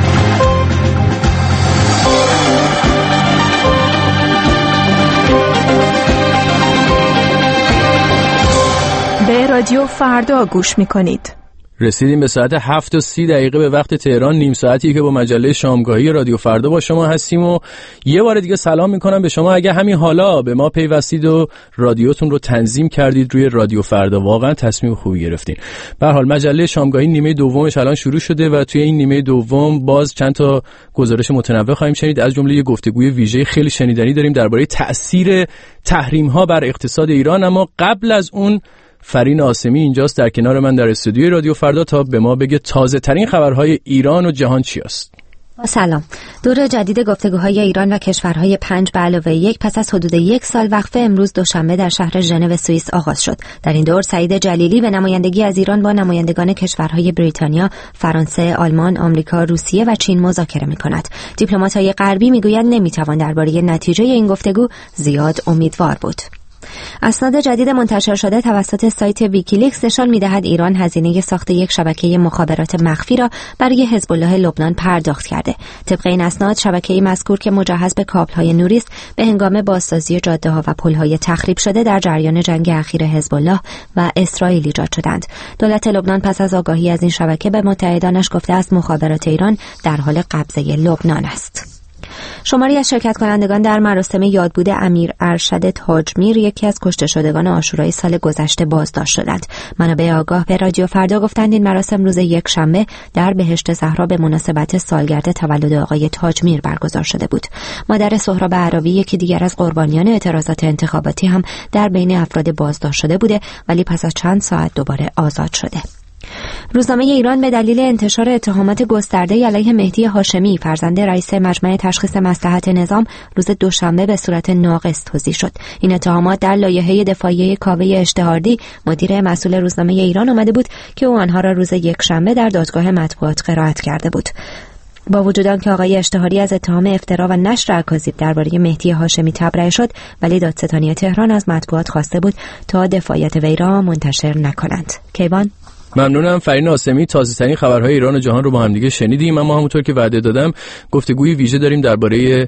به رادیو فردا گوش میکنید. رسیدیم به ساعت هفت و سی دقیقه به وقت تهران، نیم ساعتی که با مجله شامگاهی رادیو فردا با شما هستیم و یه بار دیگه سلام میکنم به شما. اگه همین حالا به ما پیوستید و رادیوتون رو تنظیم کردید روی رادیو فردا، واقعا تصمیم خوبی گرفتین. به هر حال مجله شامگاهی نیمه دومش الان شروع شده و توی این نیمه دوم باز چند تا گزارش متنوع خواهیم شنید، از جمله یه گفتگوی ویژه خیلی شنیدنی داریم درباره تأثیر تحریم‌ها بر اقتصاد ایران. اما قبل از اون فرین آسمی اینجاست در کنار من در استودیوی رادیو فردا تا به ما بگه تازه ترین خبرهای ایران و جهان چی است. سلام. دور جدید گفتگوهای ایران و کشورهای پنج به علاوه یک پس از حدود یک سال وقفه امروز دوشنبه در شهر ژنو سوئیس آغاز شد. در این دور سعید جلیلی به نمایندگی از ایران با نمایندگان کشورهای بریتانیا، فرانسه، آلمان، آمریکا، روسیه و چین مذاکره می‌کند. دیپلمات‌های غربی می‌گویند نمی‌توان درباره نتیجه این گفتگو زیاد امیدوار بود. اسناد جدید منتشر شده توسط سایت ویکیلیکس نشان می‌دهد ایران هزینه ساخت یک شبکه مخابرات مخفی را برای حزب الله لبنان پرداخت کرده. طبق این اسناد شبکه مذکور که مجهز به کابل‌های نوری است، به هنگام بازسازی جاده‌ها و پل‌های تخریب شده در جریان جنگ اخیر حزب الله و اسرائیل ایجاد شدند. دولت لبنان پس از آگاهی از این شبکه به متحدانش گفته است مخابرات ایران در حال قبضه لبنان است. شماری از شرکت کنندگان در مراسم یادبود امیر ارشد تاجمیر، یکی از کشته شدگان عاشورای سال گذشته، بازداشت شدند. منابع آگاه به رادیو فردا گفتند این مراسم روز یک شنبه در بهشت زهرا به مناسبت سالگرد تولد آقای تاجمیر برگزار شده بود. مادر سهراب عراوی، یکی دیگر از قربانیان اعتراضات انتخاباتی، هم در بین افراد بازداشت شده بوده ولی پس از چند ساعت دوباره آزاد شده. روزنامه ایران به دلیل انتشار اتهامات گسترده علیه مهدی هاشمی، فرزند رئیس مجمع تشخیص مصلحت نظام، روز دوشنبه به صورت ناقص توضیح شد. این اتهامات در لایحه دفاعیه کاوه اشتهاردی، مدیر مسئول روزنامه ایران، آمده بود که او آنها را روز یک شنبه در دادگاه مطبوعات قرائت کرده بود. با وجود آنکه آقای اشتهاری از اتهام افترا و نشر اکاذیب درباره مهدی هاشمی تبرئه شد، ولی دادستانی تهران از مطبوعات خواسته بود تا دفاعیت وی را منتشر نکنند. کیوان. ممنونم فرین آسمی. تازه ترین خبرهای ایران و جهان رو با هم دیگه شنیدیم، اما همونطور که وعده دادم گفتگوی ویژه داریم درباره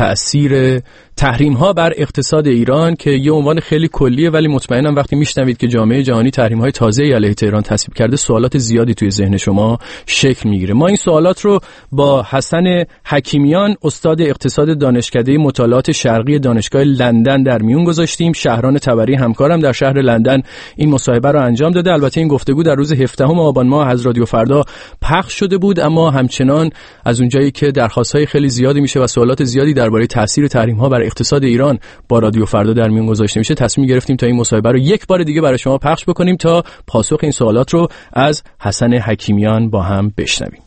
تأثیر تحریم‌ها بر اقتصاد ایران که یه عنوان خیلی کلیه، ولی مطمئنم وقتی میشنوید که جامعه جهانی تحریم‌های تازه‌ای علیه تهران تصویب کرده سوالات زیادی توی ذهن شما شکل میگیره. ما این سوالات رو با حسن حکیمیان، استاد اقتصاد دانشکده مطالعات شرقی دانشگاه لندن در میون گذاشتیم. شهران تبری همکارم در شهر لندن این مصاحبه رو انجام داده. البته این گفتگو در روز هفدهم آبان ماه از رادیو فردا پخش شده بود، اما همچنان از اونجایی که درخواست‌های خیلی زیادی میشه و سوالات زیادی درباره تاثیر تحریم‌ها بر اقتصاد ایران با رادیو فردا در میون گذاشته میشه، تصمیم گرفتیم تا این مصاحبه رو یک بار دیگه برای شما پخش بکنیم تا پاسخ این سوالات رو از حسن حکیمیان با هم بشنویم.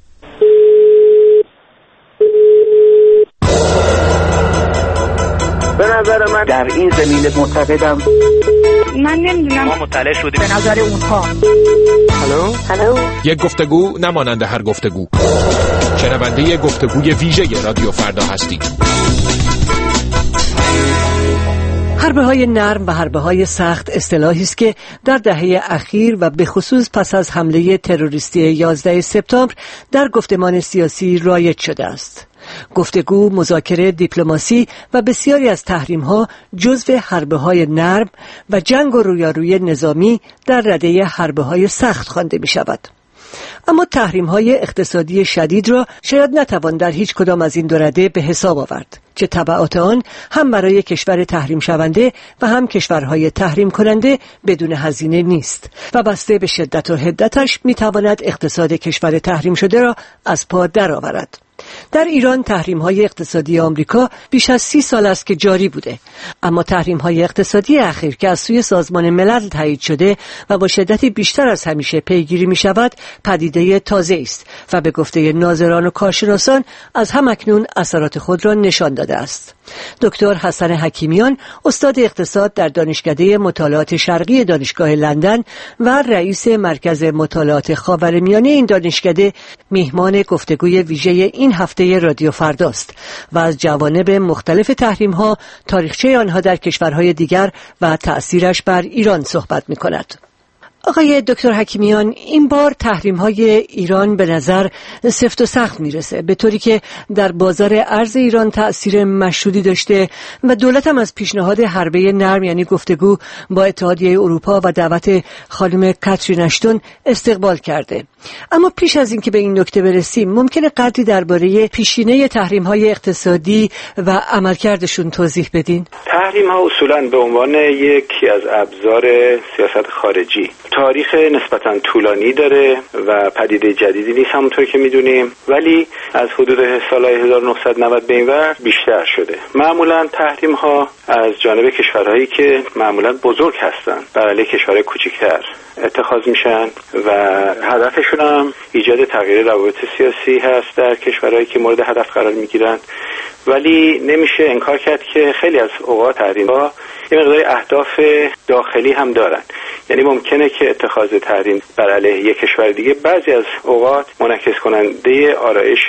به نظر من در این زمینه معتقدم، من نمیدونم، ما مطلع شدیم به نظر اونها. هلو هلو یک گفتگو نمانند هر گفتگو. شنونده گفتگوی ویژه رادیو فردا هستید. حربه‌های نرم و حربه‌های سخت اصطلاحی است که در دهه اخیر و به خصوص پس از حمله تروریستی یازده سپتامبر در گفتمان سیاسی رایج شده است. گفتگو، مذاکره، دیپلماسی و بسیاری از تحریم‌ها جزو حربه‌های نرم و جنگ و رویارویی نظامی در رده حربه‌های سخت خوانده می‌شود. اما تحریم‌های اقتصادی شدید را شاید نتوان در هیچ کدام از این دو رده به حساب آورد، که تبعات آن هم برای کشور تحریم شونده و هم کشورهای تحریم کننده بدون هزینه نیست و بسته به شدت و حدتش می‌تواند اقتصاد کشور تحریم شده را از پا درآورد. در ایران تحریم‌های اقتصادی آمریکا بیش از سی سال است که جاری بوده، اما تحریم‌های اقتصادی اخیر که از سوی سازمان ملل تایید شده و با شدت بیشتر از همیشه پیگیری می‌شود پدیده تازه است و به گفته ناظران و کارشناسان از همکنون اثرات خود را نشان داده است. دکتر حسن حکیمیان استاد اقتصاد در دانشکده مطالعات شرقی دانشگاه لندن و رئیس مرکز مطالعات خاورمیانه این دانشکده میهمان گفتگوی ویژه این هفته رادیو فرداست و از جوانب مختلف تحریم‌ها، تاریخچه آنها در کشورهای دیگر و تأثیرش بر ایران صحبت می‌کند. آقای دکتر حکیمیان، این بار تحریم‌های ایران به نظر سفت و سخت میرسه، به طوری که در بازار ارز ایران تأثیر مشهودی داشته و دولت هم از پیشنهاد حربه نرم یعنی گفتگو با اتحادیه اروپا و دعوت خانم کاترین اشتون استقبال کرده. اما پیش از اینکه به این نکته برسیم ممکنه قدری درباره پیشینه تحریم‌های اقتصادی و عملکردشون توضیح بدین؟ تحریم‌ها اصولاً به عنوان یکی از ابزار سیاست خارجی تاریخ نسبتاً طولانی داره و پدیده جدیدی نیست همونطور که میدونیم، ولی از حدود سالهای هزار و نهصد و نود به این ور بیشتر شده. معمولاً تحریم ها از جانب کشورهایی که معمولاً بزرگ هستن بر علیه کشورهای کوچکتر اتخاذ میشن و هدفشون هم ایجاد تغییر روابط سیاسی هست در کشورهایی که مورد هدف قرار میگیرن. ولی نمیشه انکار کرد که خیلی از اوقات تحریم ها یه مقدار اهداف داخلی هم دارن، یعنی ممکنه که اتخاذ تحریم بر علیه یک کشور دیگه بعضی از اوقات منعکس کننده آرایش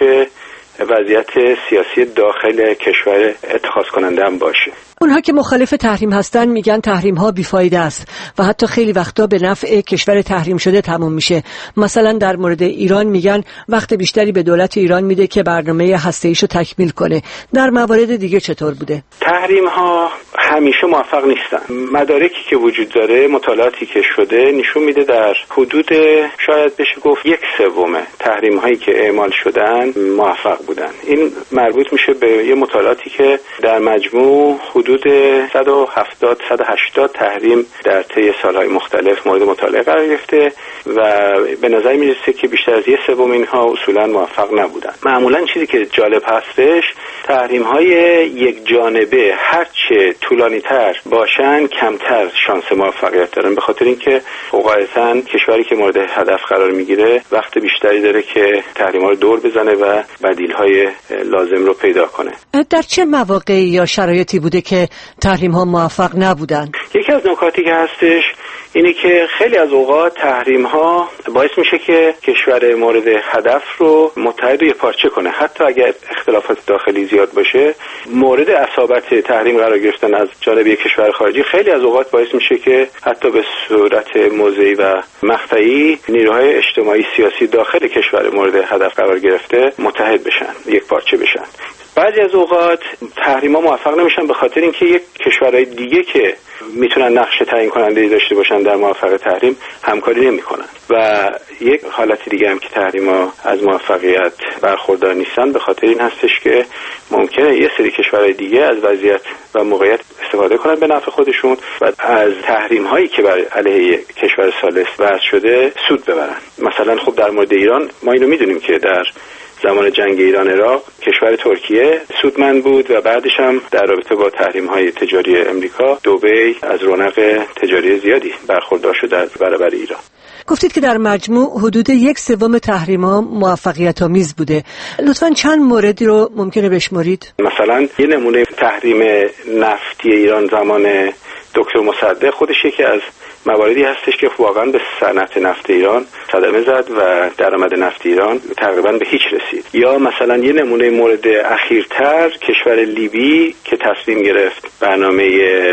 وضعیت سیاسی داخل کشور اتخاذ کننده هم باشه. اونها که مخالف تحریم هستن میگن تحریم ها بیفایده است و حتی خیلی وقتا به نفع کشور تحریم شده تموم میشه. مثلا در مورد ایران میگن وقت بیشتری به دولت ایران میده که برنامه هسته‌ایشو تکمیل کنه. در موارد دیگه چطور بوده؟ تحریم ها همیشه موفق نیستن. مدارکی که وجود داره، مطالعاتی که شده نشون میده در حدود شاید بشه گفت یک سوم تحریم هایی که اعمال شدن موفق بودن. این مربوط میشه به یه مطالعاتی که در مجموع حدود صد و هفتاد صد و هشتاد تحریم در طی سالهای مختلف مورد مطالعه قرار گرفته و به نظر میرسه که بیشتر از یک سوم اینها اصولا موفق نبودن. معمولا چیزی که جالب هستش تحریم های یک جانبه هرچه طولانی تر باشن کمتر شانس موفقیت دارن، به خاطر اینکه قاعدتاً کشوری که مورد هدف قرار میگیره وقت بیشتری داره که تحریم ها رو دور بزنه و بدیل های لازم رو پیدا کنه. در چه مواقعی یا شرایطی بوده که تحریم ها موفق نبودن؟ یکی از نکاتی که هستش اینه که خیلی از اوقات تحریم ها باعث میشه که کشور مورد هدف رو متحد و یک پارچه کنه، حتی اگر اختلافات داخلی زیاد باشه. مورد اصابت تحریم قرار گرفتن از جانب یک کشور خارجی خیلی از اوقات باعث میشه که حتی به صورت موضعی و مقطعی نیروهای اجتماعی سیاسی داخل کشور مورد هدف قرار گرفته متحد بشن، یک پارچه بشن. بعضی از اوقات تحریم‌ها موفق نمیشن به خاطر اینکه یک کشورهای دیگه که میتونن نقش تعیین کننده داشته باشن در موفق تحریم همکاری نمیکنن و یک حالت دیگه هم که تحریم‌ها از موفقیت برخوردار نیستن به خاطر این هستش که ممکنه یه سری کشورهای دیگه از وضعیت و موقعیت استفاده کنن به نفع خودشون و از تحریم‌هایی که بر علیه کشور ثالث وضع شده سود ببرن. مثلا خب در مورد ایران ما اینو میدونیم که در زمان جنگ ایران عراق کشور ترکیه سودمند بود و بعدش هم در رابطه با تحریم‌های تجاری امریکا دبی از رونق تجاری زیادی برخوردار شده از برابر ایران. گفتید که در مجموع حدود یک سوم تحریم‌ها موفقیت‌آمیز بوده. لطفاً چند موردی رو ممکنه بشمارید؟ مثلا یه نمونه تحریم نفتی ایران زمان دکتر مصدق خودش یکی از مواردی هستش که واقعا به صنعت نفت ایران صدمه زد و درآمد نفت ایران تقریبا به هیچ رسید. یا مثلا یه نمونه مورد اخیرتر کشور لیبی که تصمیم گرفت برنامه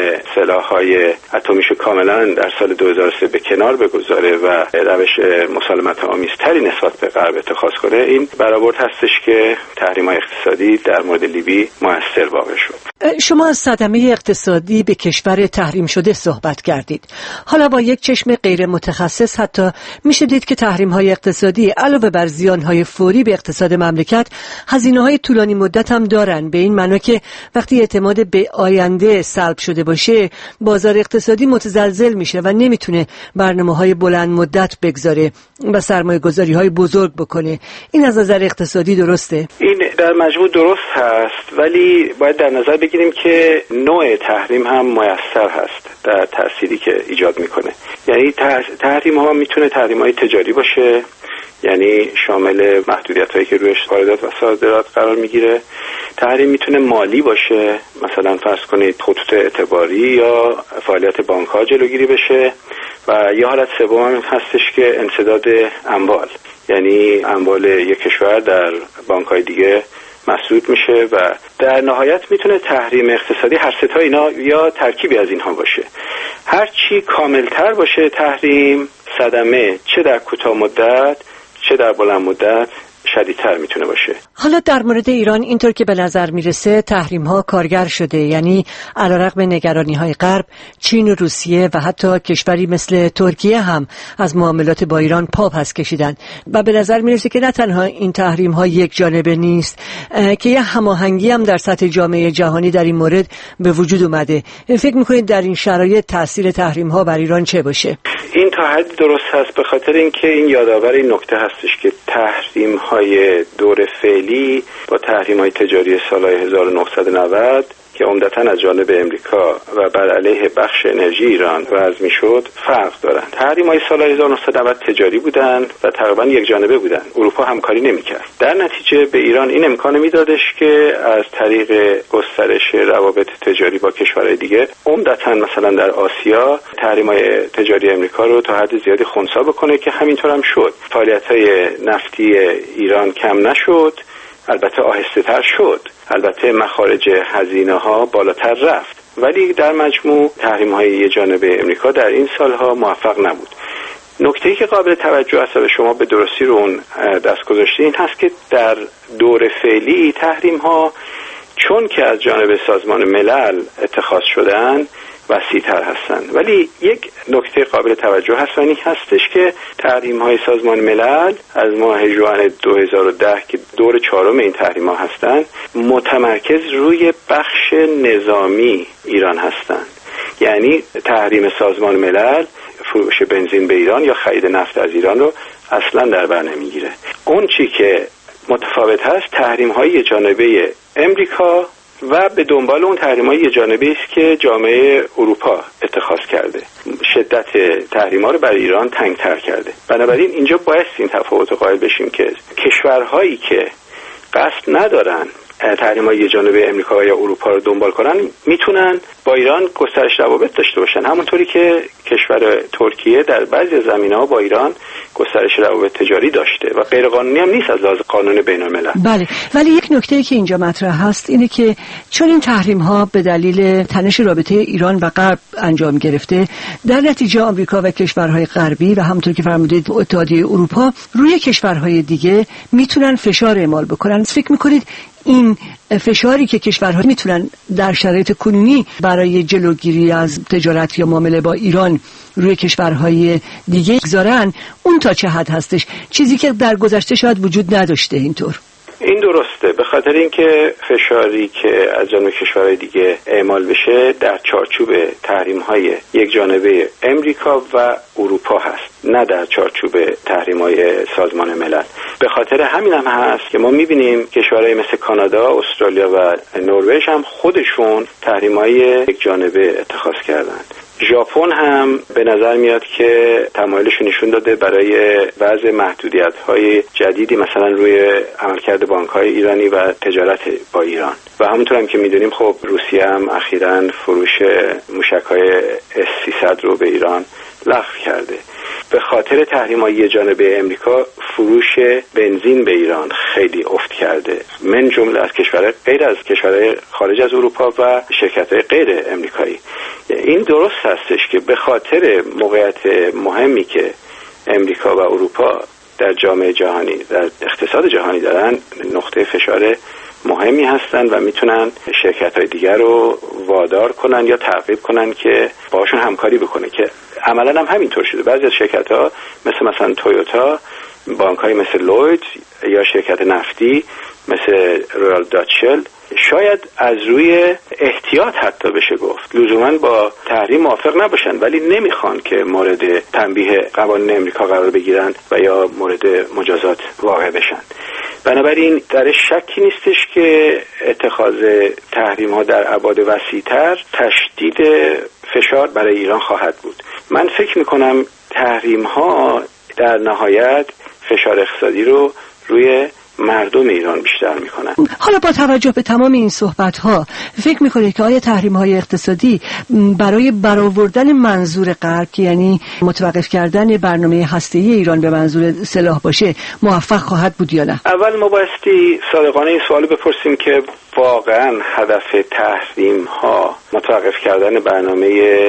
سلاح‌های اتمیش کاملا در سال دو هزار و سه به کنار بگذاره و روش مسالمت آمیزتری نسبت به غرب اتخاذ کنه. این برآورد هستش که تحریم‌های اقتصادی در مورد لیبی موثر واقع شد. شما از صدمه اقتصادی به کشور تحریم تحریم شده صحبت کردید. حالا با یک چشم غیر متخصص حتی میشه دید که تحریم‌های اقتصادی علاوه بر زیان‌های فوری به اقتصاد مملکت، هزینه‌های طولانی مدت هم دارن، به این معنا که وقتی اعتماد به آینده سلب شده باشه، بازار اقتصادی متزلزل میشه و نمیتونه برنامه‌های بلند مدت بگذاره و سرمایه‌گذاری‌های بزرگ بکنه. این از نظر اقتصادی درسته؟ این در مجموع درست هست، ولی باید در نظر بگیریم که نوع تحریم هم مؤثر هست در تأثیری که ایجاد میکنه. یعنی تحریم ها میتونه تحریم های تجاری باشه، یعنی شامل محدودیت هایی که روی واردات و صادرات قرار میگیره. تحریم میتونه مالی باشه، مثلا فرض کنید خطوط اعتباری یا فعالیت بانک ها جلوگیری بشه، و یه حالت سوم هم هستش که انسداد اموال، یعنی اموال یک کشور در بانک های دیگه مسدود میشه، و در نهایت میتونه تحریم اقتصادی هر سه تا اینا یا ترکیبی از اینها باشه. هر چی کاملتر باشه تحریم، صدمه چه در کوتاه مدت چه در بلند مدت شدیدتر میتونه باشه. حالا در مورد ایران اینطور که به نظر میرسه تحریم ها کارگر شده، یعنی علیرغم نگرانی های غرب، چین و روسیه و حتی کشوری مثل ترکیه هم از معاملات با ایران پا پس کشیدن و به نظر میرسه که نه تنها این تحریم ها یک جانبه نیست، که یه هماهنگی هم در سطح جامعه جهانی در این مورد به وجود اومده. فکر میکنید در این شرایط تاثیر تحریم ها بر ایران چه باشه؟ این تا حدی درست هست، به خاطر اینکه این یادآور این نکته هستش که تحریم های دور فعلی با تحریم های تجاری سالهای هزار و نهصد و نود که عمدتاً از جانب امریکا و بر علیه بخش انرژی ایران وضع میشد فرق دارند. تحریم های سال هزار و نهصد و نود تجاری بودند و تقریبا یک جانبه بودند. اروپا همکاری نمیکرد. در نتیجه به ایران این امکان میدادش که از طریق گسترش روابط تجاری با کشورهای دیگه، عمدتاً مثلا در آسیا، تحریم های تجاری امریکا رو تا حد زیادی خنثی بکنه که همینطور هم شد. فعالیت های نفتی ایران کم نشد، البته آهسته تر شد، البته مخارج هزینه ها بالاتر رفت، ولی در مجموع تحریم های یه جانبه امریکا در این سالها موفق نبود. نکته‌ای که قابل توجه است و شما به درستی رو اون دست گذاشتید این هست که در دور فعلی تحریم ها چون که از جانب سازمان ملل اتخاذ شدن وسیع‌تر هستند، ولی یک نکته قابل توجه هست و این هستش که تحریم‌های سازمان ملل از ماه ژوئن دو هزار و ده که دور چهارم این تحریم‌ها هستند، متمرکز روی بخش نظامی ایران هستند. یعنی تحریم سازمان ملل فروش بنزین به ایران یا خرید نفت از ایران رو اصلا در بر نمیگیره. اون چی که متفاوت هست تحریم‌های جانبه امریکا و به دنبال اون تحریم‌های یه جانبه‌ای است که جامعه اروپا اتخاذ کرده، شدت تحریم‌ها رو برای ایران تنگ‌تر کرده. بنابراین اینجا باید این تفاوت قائل بشیم که کشورهایی که قصد ندارن تحریم‌های یه جانبه امریکا یا اروپا رو دنبال کنن میتونن با ایران گسترش روابط داشته باشن، همونطوری که کشور ترکیه در بعضی زمینه‌ها با ایران گسترش روابط تجاری داشته و غیر قانونی هم نیست از لحاظ قانون بین‌الملل. بله، ولی یک نکته‌ای که اینجا مطرح هست اینه که چون این تحریم‌ها به دلیل تنش رابطه ایران و غرب انجام گرفته، در نتیجه آمریکا و کشورهای غربی و همونطور که فرمودید اتحادیه اروپا روی کشورهای دیگه میتونن فشار اعمال بکنن. فکر می‌کنید این فشاری که کشورها میتونن در شرایط کنونی برای جلوگیری از تجارت یا معامله با ایران روی کشورهای دیگه گذارن، اون تا چه حد هستش؟ چیزی که در گذشته شاید وجود نداشته. اینطور این درسته، به خاطر اینکه فشاری که از جانب کشورهای دیگه اعمال بشه در چارچوب تحریم‌های یک جانبه امریکا و اروپا هست، نه در چارچوب تحریم‌های سازمان ملل. به خاطر همین هم هست که ما می‌بینیم کشورهای مثل کانادا، استرالیا و نروژ هم خودشون تحریم‌های یک جانبه اتخاذ کردن. ژاپن هم به نظر میاد که تمایلش نشون داده برای وضع محدودیت‌های جدیدی مثلا روی عملکرد بانک‌های ایرانی و تجارت با ایران. و همونطور هم که میدونیم خب روسیه هم اخیراً فروش موشک‌های اس سیصد رو به ایران لغو کرده. به خاطر تحریم‌های یه جانبه امریکا فروش بنزین به ایران خیلی افت کرده، من جمله از کشورهای غیر از کشورهای خارج از اروپا و شرکت‌های غیر امریکایی. این درست هستش که به خاطر موقعیت مهمی که امریکا و اروپا در جامعه جهانی، در اقتصاد جهانی دارن، نقطه فشار مهمی هستن و میتونن شرکت‌های دیگر رو وادار کنن یا ترغیب کنن که باهاشون همکاری بکنه، که عملاً هم همینطور شده. بعضی از شرکت‌ها مثل مثلا تویوتا، بانک‌های مثل لوید یا شرکت نفتی مثل رویال داتچل شاید از روی احتیاط حتی بشه گفت لزوما با تحریم موافق نباشن، ولی نمیخوان که مورد تنبیه قوانین امریکا قرار بگیرن و یا مورد مجازات واقع بشن. بنابراین در شکی نیستش که اتخاذ تحریم ها در ابعاد وسیع‌تر تشدید فشار برای ایران خواهد بود. من فکر میکنم تحریم ها در نهایت فشار اقتصادی رو روی مردم ایران بیشتر میکنن. حالا با توجه به تمام این صحبت ها فکر میکنید که آیا تحریم های اقتصادی برای برآوردن منظور غرب که یعنی متوقف کردن برنامه هسته‌ای ایران به منظور سلاح باشه موفق خواهد بود یا نه؟ اول ما بایستی صادقانه این سوالو بپرسیم که واقعا هدف تحریم ها متوقف کردن برنامه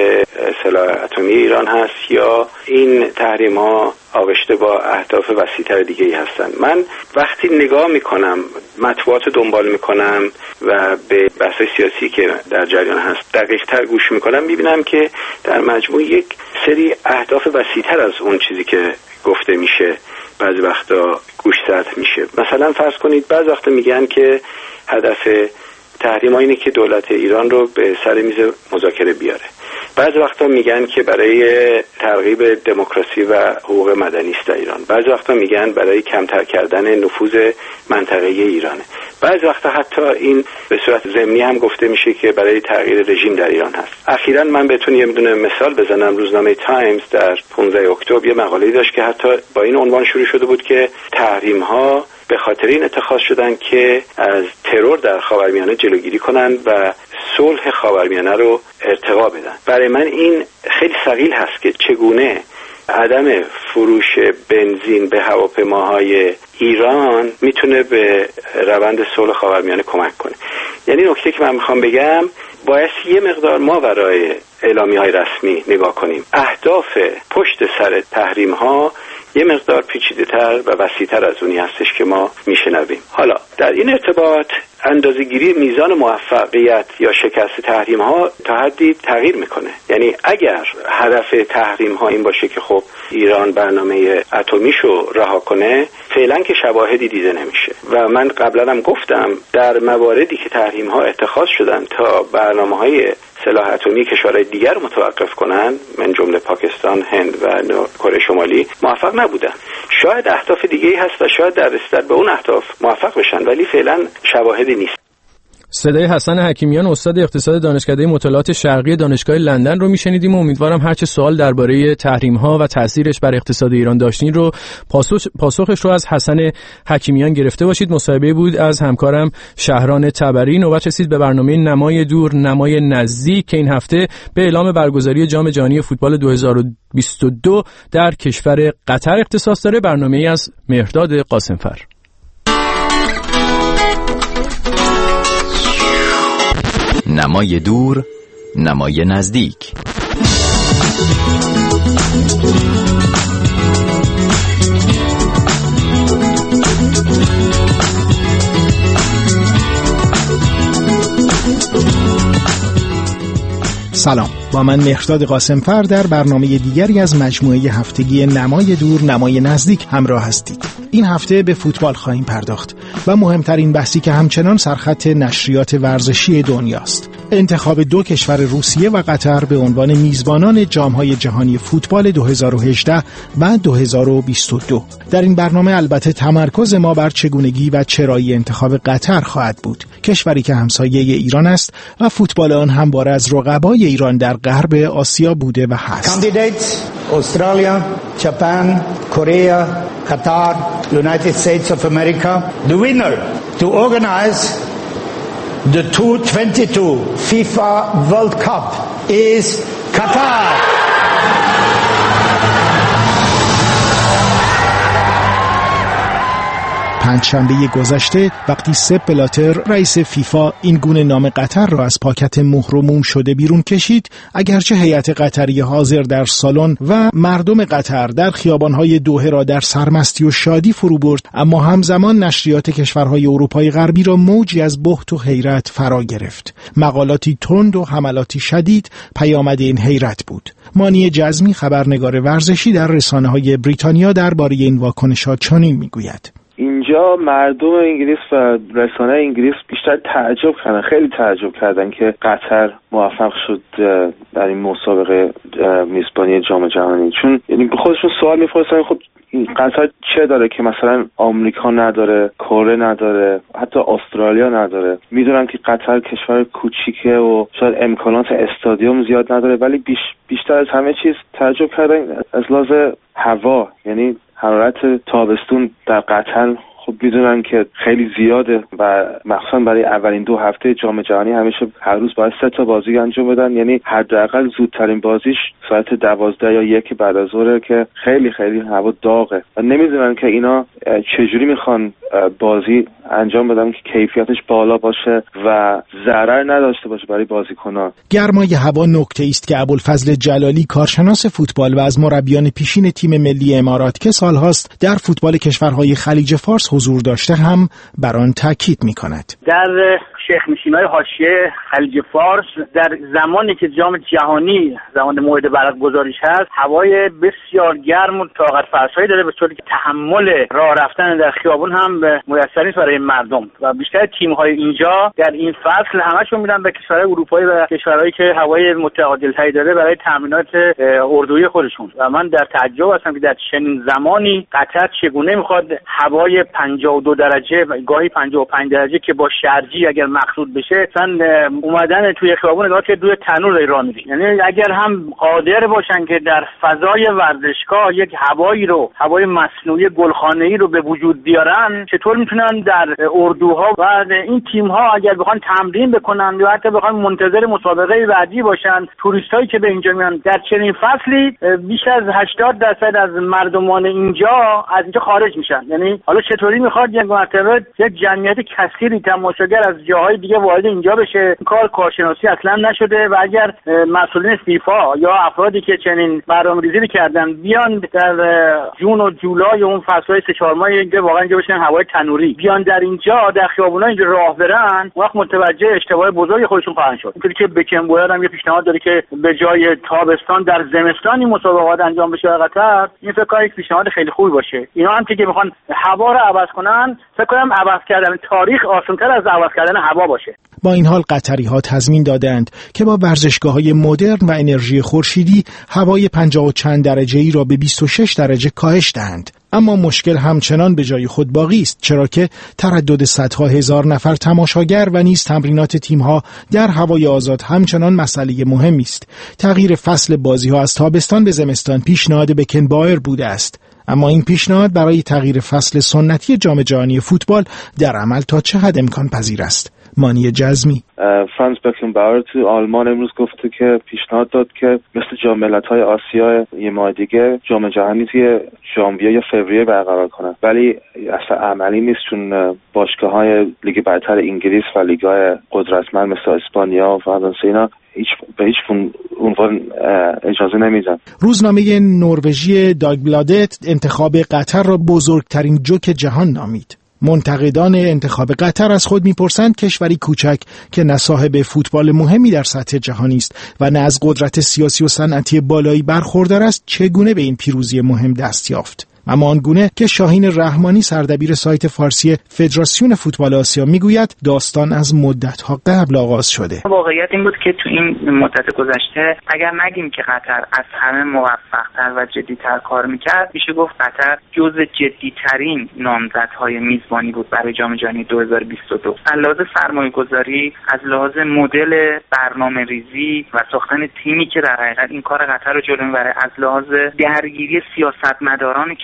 سلاح اتمی ایران هست یا این تحریم ها آغشته با اهداف وسیع‌تر دیگه ای هستن. من وقتی نگاه میکنم، مطبوعات دنبال میکنم و به بحث سیاسی که در جریان هست دقیق تر گوش میکنم، میبینم که در مجموع یک سری اهداف وسیع‌تر از اون چیزی که گفته میشه بعضی وقتا گوشزد میشه. مثلا فرض کنید بعضی وقتا میگن که هدف تحریم ها اینه که دولت ایران رو به سر میز مذاکره بیاره. بعضی وقتا میگن که برای ترغیب دموکراسی و حقوق مدنی است در ایران. بعضی وقتا میگن برای کمتر کردن نفوذ منطقه ایرانه. بعضی وقتا حتی این به صورت ضمنی هم گفته میشه که برای تغییر رژیم در ایران هست. اخیراً من بهتون یه دونه مثال بزنم. روزنامه تایمز در پانزده اکتبر یه مقاله‌ای داشت که حتی با این عنوان شروع شده بود که تحریم ها به خاطر این اتخاذ شدن که از ترور در خاورمیانه جلوگیری کنن و صلح خاورمیانه رو ارتقا بدن. برای من این خیلی ثقیل هست که چگونه عدم فروش بنزین به هواپیماهای ایران میتونه به روند صلح خاورمیانه کمک کنه. یعنی نکته که من میخوام بگم، باید یه مقدار ما برای اعلامیه‌های رسمی نگاه کنیم. اهداف پشت سر تحریم ها یه مقدار پیچیده‌تر و وسیع‌تر از اونی هستش که ما میشنویم. حالا در این ارتباط اندازه‌گیری میزان موفقیت یا شکست تحریم ها تا حدی تغییر میکنه. یعنی اگر هدف تحریم ها این باشه که خب ایران برنامه اتمیشو رها کنه، فعلا که شواهدی دیده نمیشه و من قبلا هم گفتم در مواردی که تحریم ها اتخاذ شدن تا برنامه‌های سلاح اتمی کشورهای دیگر متوقف کنن، من جمله پاکستان، هند و کره شمالی، موفق نبودن. شاید اهداف دیگه‌ای هست و شاید در رسیدن به اون اهداف موفق بشن، ولی فعلا شواهدی نیست. صدای حسن حکیمیان، استاد اقتصاد دانشکده مطالعات شرقی دانشگاه لندن رو میشنیدیم و امیدوارم هرچه سوال درباره تحریم‌ها و تأثیرش بر اقتصاد ایران داشتین رو پاسخ پاسخش رو از حسن حکیمیان گرفته باشید. مصاحبه بود از همکارم شهران تبری. نوبت رسید به برنامه نمای دور نمای نزدیک که این هفته به اعلام برگزاری جام جهانی فوتبال دو هزار و بیست و دو در کشور قطر اختصاص داره. برنامه‌ای از مهرداد قاسمفر. نمای دور نمای نزدیک. سلام، با من مهرداد قاسمفر در برنامه دیگری از مجموعه هفتگی نمای دور نمای نزدیک همراه هستید. این هفته به فوتبال خواهیم پرداخت و مهمترین بحثی که همچنان سرخط نشریات ورزشی دنیاست، انتخاب دو کشور روسیه و قطر به عنوان میزبانان جام‌های جهانی فوتبال دو هزار و هجده و دو هزار و بیست و دو. در این برنامه البته تمرکز ما بر چگونگی و چرایی انتخاب قطر خواهد بود، کشوری که همسایه ایران است و فوتبال آن همواره از رقبای ایران در غرب آسیا بوده و هست. Candidates: Australia, Japan, Korea, Qatar, United States of America. The winner to organize the two thousand twenty-two FIFA World Cup is Qatar. پنجشنبه گذشته وقتی سپ بلاتر رئیس فیفا این گونه نام قطر را از پاکت مهر و موم شده بیرون کشید، اگرچه هیئت قطری حاضر در سالن و مردم قطر در خیابان‌های دوحه را در سرمستی و شادی فرو برد، اما همزمان نشریات کشورهای اروپای غربی را موجی از بهت و حیرت فرا گرفت. مقالاتی تند و حملاتی شدید پیامد این حیرت بود. مانی جزمی، خبرنگار ورزشی در رسانه‌های بریتانیا، درباره این واکنشات چنین میگوید: اینجا مردم انگلیس و رسانه انگلیس بیشتر تعجب کردن، خیلی تعجب کردن که قطر موفق شد در این مسابقه میزبانی جام جهانی، چون یعنی خودشون سوال می‌پرسن خب این قطر چه داره که مثلا آمریکا نداره، کره نداره، حتی استرالیا نداره. میدونن که قطر کشور کوچیکه و شاید امکانات استادیوم زیاد نداره، ولی بیش بیشتر از همه چیز تعجب کردن از لحاظ هوا، یعنی حرارت تابستون در قطر خب میدونن که خیلی زیاده و مخصوصا برای اولین دو هفته جام جهانی همیشه هر روز باید سه تا بازی انجام بدن، یعنی حداقل زودترین بازیش ساعت دوازده یا یک بعد از ظهر که خیلی خیلی هوا داغه و نمیدونن که اینا چجوری میخوان بازی انجام بدن که کیفیتش بالا باشه و ضرر نداشته باشه برای بازیکنان. گرمای هوا نکته است که ابوالفضل جلالی، کارشناس فوتبال و از مربیان پیشین تیم ملی امارات که سالهاست در فوتبال کشورهای خلیج فارس حضور داشته، هم بر آن تاکید می‌کند. در شیخ نشین‌های حاشیه خلیج فارس در زمانی که جام جهانی زمان مورد برگزاریش هست، هوای بسیار گرم و طاقت فرسایی داره، به طوری که تحمل راه رفتن در خیابون هم میسر نیست برای مردم و بیشتر تیم‌های اینجا در این فصل همشون میرن به کشورهای اروپایی و کشورهایی که هوای متعادل‌تری داره برای تامینات اردویی خودشون و من در تعجب هستم که در چنین زمانی قطر چگونه میخواد هوای پنجاه و دو درجه و گاهی پنجاه و پنج درجه که با شرجی اگر مقصود بشه مثلا اومدن توی خیابون نگاه که روی تنور راه میری، یعنی اگر هم قادر باشن که در فضای ورزشگاه یک هوایی رو هوای مصنوعی گلخانه‌ای رو به وجود بیارن، چطور میتونن در اردوها و این تیم‌ها اگر بخوان تمرین بکنن یا حتی بخوان منتظر مسابقه بعدی باشن، توریستایی که به اینجا میان در چنین فصلی بیش از هشتاد درصد از مردمان اینجا از اینجا خارج میشن. یعنی حالا چطوری میخواد یک مرتبه یک جمعیت کثیری تماشاگر از جاهای دیگه وارد اینجا بشه؟ این کار کارشناسی اصلا نشده و اگر مسئولین فیفا یا افرادی که چنین برنامه‌ریزی کردن بیان در جون و جولای اون فصل‌های سه چهار ماه اینجا واقعا اینجا بشن هوای تنوری، بیان در اینجا در خیابونا اینجا راه برن، وقت متوجه اشتباه بزرگ خودشون خواهند شد. اینطوری که بکنبویار هم یه پیشنهاد داره که به جای تابستان در زمستان این مسابقات انجام بشه در قطر. این فکر کنم یک پیشنهاد خیلی خوبی باشه. اینا هم که میخوان هوا رو عوض کنن، فکر کنم عوض کردن تاریخ آسان‌تر از عوض کردن هوا باشه. با این حال قطری‌ها تضمین دادند که با ورزشگاه‌های مدرن و انرژی خورشیدی هوای پنجاه و چند درجه‌ای را به بیست و شش درجه کاهش دهند. اما مشکل همچنان به جای خود باقی است، چرا که تردد صدها هزار نفر تماشاگر و نیز تمرینات تیم‌ها در هوای آزاد همچنان مسئله مهمی است. تغییر فصل بازی‌ها از تابستان به زمستان پیشنهاد بکنبایر بوده است، اما این پیشنهاد برای تغییر فصل سنتی جام جهانی فوتبال در عمل تا چه حد امکان پذیر است؟ مانی جزمی، فرانس بکنباور تو آلمان امروز گفته که پیشنهاد داد که مثل جام ملت‌های آسیا یه ماه دیگه جام جهانی توی ژانویه یا فوریه برقرار کنن، ولی اصلا عملی نیست چون باشگاه‌های لیگ برتر انگلیس و لیگ‌های قدرتمند مثل اسپانیا و فرانسه اینا هیچ به هیچ عنوان اجازه نمیدن. روزنامه نروژی داگبلادت انتخاب قطر را بزرگترین جوک جهان نامید. منتقدان انتخاب قطر از خود میپرسند کشوری کوچک که نه صاحب فوتبال مهمی در سطح جهانی است و نه از قدرت سیاسی و صنعتی بالایی برخوردار است، چگونه به این پیروزی مهم دست یافت؟ اما آنگونه که شاهین رحمانی، سردبیر سایت فارسی فدراسیون فوتبال آسیا، میگوید داستان از مدت‌ها قبل آغاز شده. واقعیت این بود که تو این مدت گذشته اگر نگیم که قطر از همه موفق‌تر و جدی‌تر کار میکرد، میشه گفت قطر جزو جدی‌ترین نامزدهای میزبانی بود برای جام جهانی دو هزار و بیست و دو. از لحاظ سرمایه‌گذاری، از لحاظ مدل برنامه‌ریزی و ساختن تیمی که در حقیقت این کار قطر رو جلو میبره، از لحاظ درگیری سیاستمداران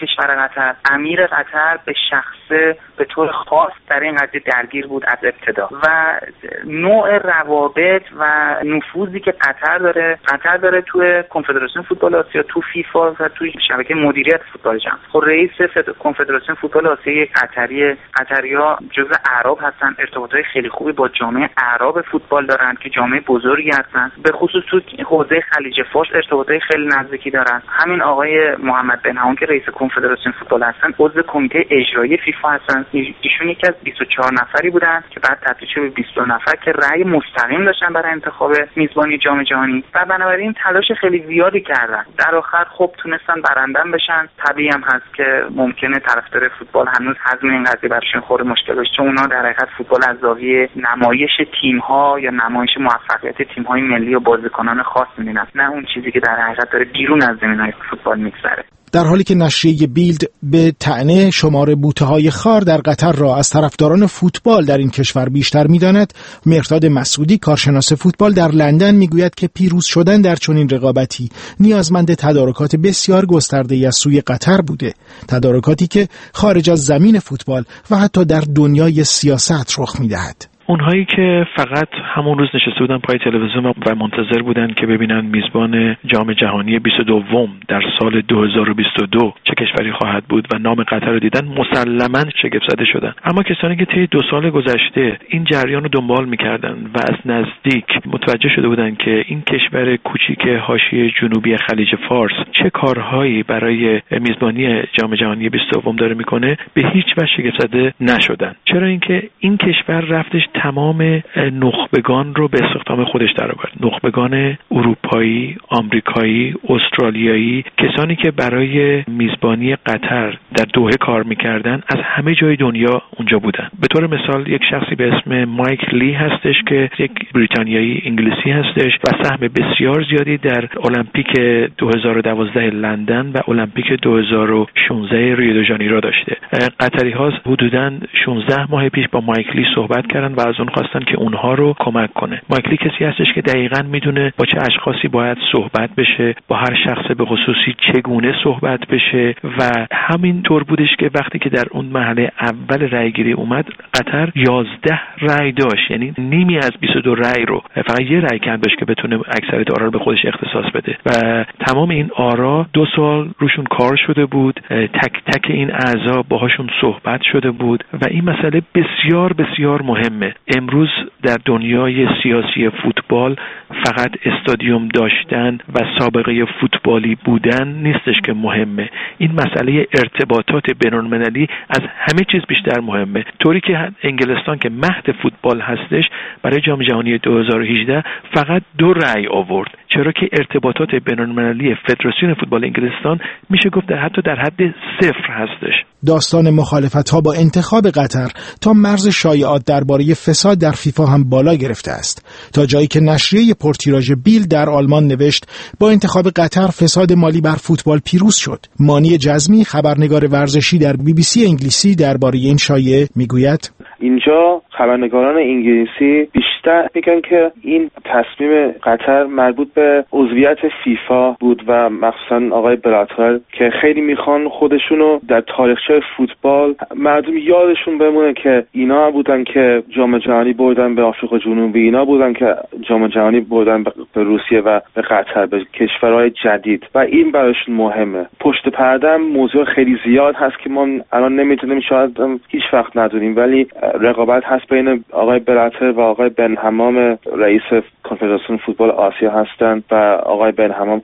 کشور قطر، امیر قطر به شخصه به طور خاص در این قضیه درگیر بود از ابتدا و نوع روابط و نفوذی که قطر داره قطر داره توی کنفدراسیون فوتبال آسیا، تو فیفا و تو شبکه مدیریت فوتبال جهان. خب رئیس کنفدراسیون فوتبال آسیا قطری، قطری‌ها جزء اعراب هستن، ارتباطات خیلی خوبی با جامعه اعراب فوتبال دارن که جامعه بزرگی هستن، به خصوص تو حوزه خلیج فارس ارتباطات خیلی نزدیکی دارن. همین آقای محمد بن حمام که رئیس کنفدراسیون فوتبال هستن عضو کمیته اجرایی فیفا هستن. ایشون یکی از بیست و چهار نفری بودن که بعد تبدیل شد به بیست و دو نفر که رأی مستقیم داشتن برای انتخاب میزبانی جام جهانی و بنابراین تلاش خیلی زیادی کردن. در آخر خب تونستن برندن بشن. طبیعی هم هست که ممکنه طرفدار فوتبال هنوز هضم این قضیه براشون خورده مشکل باشه، چون اونا در حقیقت فوتبال از زاویه نمایش تیم‌ها یا نمایش موفقیت تیم‌های ملی و بازیکنان خاص می‌بینن، نه اون چیزی که در حقیقت داره بیرون از زمین‌های فوتبال می‌گذره. در حالی که نشریه بیلد به طعنه شمار بوته‌های خار در قطر را از طرفداران فوتبال در این کشور بیشتر می‌داند، مهرداد مسعودی کارشناس فوتبال در لندن می‌گوید که پیروز شدن در چنین رقابتی نیازمند تدارکات بسیار گسترده‌ای از سوی قطر بوده، تدارکاتی که خارج از زمین فوتبال و حتی در دنیای سیاست رخ می‌دهد. اونهایی که فقط همون روز نشسته بودن پای تلویزیون و منتظر بودن که ببینن میزبان جام جهانی بیست و دو در سال دو هزار و بیست و دو چه کشوری خواهد بود و نام قطر رو دیدن، مسلماً شگفت زده شدن. اما کسانی که طی دو سال گذشته این جریان رو دنبال میکردن و از نزدیک متوجه شده بودن که این کشور کوچیک حاشیه جنوبی خلیج فارس چه کارهایی برای میزبانی جام جهانی بیست و دو داره میکنه، به هیچ وجه شگفت زده نشدن. چرا اینکه این کشور رفتش تمام نخبگان رو به استخدام خودش درآورد. نخبگان اروپایی، آمریکایی، استرالیایی، کسانی که برای میزبانی قطر در دوحه کار میکردن از همه جای دنیا اونجا بودن. به طور مثال یک شخصی به اسم مایک لی هستش که یک بریتانیایی انگلیسی هستش و سهم بسیار زیادی در المپیک دو هزار و دوازده لندن و المپیک دو هزار و شانزده ریو دو ژانیرو داشته. قطری ها حدوداً شانزده ماه پیش با مایک لی صحبت کردن و از اون خواستن که اونها رو کمک کنه. مایک لی کسی هستش که دقیقاً میدونه با چه اشخاصی باید صحبت بشه، با هر شخص به خصوصی چگونه صحبت بشه و همین طور بودش که وقتی که در اون مرحله اول رأی گیری اومد قطر یازده رأی داشت، یعنی نیمی از بیست و دو رأی رو فقط یه رأی کم داشت که بتونه اکثریت آرا رو به خودش اختصاص بده و تمام این آرا دو سال روشون کار شده بود، تک تک این اعضا باهاشون صحبت شده بود و این مسئله بسیار بسیار مهمه. امروز در دنیای سیاسی فوتبال فقط استادیوم داشتن و سابقه فوتبالی بودن نیستش که مهمه، این مسئله ارتباطات بین‌المللی از همه چیز بیشتر مهمه. طوری که انگلستان که مهد فوتبال هستش برای جام جهانی دو هزار و هجده فقط دو رأی آورد، چرا که ارتباطات بین‌المللی فدراسیون فوتبال انگلستان میشه گفت در حتی در حد صفر هستش. داستان مخالفت‌ها با انتخاب قطر تا مرز شایعات درباره فساد در فیفا هم بالا گرفته است، تا جایی که نشریه پرتیراژ بیل در آلمان نوشت با انتخاب قطر فساد مالی بر فوتبال پیروز شد. مانی جزمی خبرنگار ورزشی در بی بی سی انگلیسی درباره این شایعه میگوید اینجا خبرنگاران انگلیسی بیشتر میگن که این تصمیم قطر مربوط به عضویت فیفا بود و مخصوصا آقای بلاتر که خیلی میخوان خودشونو در تاریخچه فوتبال مردم یادشون بمونه که اینا بودن که جام جهانی بردن به آفریقا جنوبی، اینا بودن که جام جهانی بردن به روسیه و به قطر، به کشورهای جدید و این براشون مهمه. پشت پرده موضوع خیلی زیاد هست که ما الان نمیتونیم، شاید هیچ وقت ندونیم، ولی رقابت هست بین آقای بلاتر و آقای بن حمام رئیس کنفدراسیون فوتبال آسیا هستند و آقای بن حمام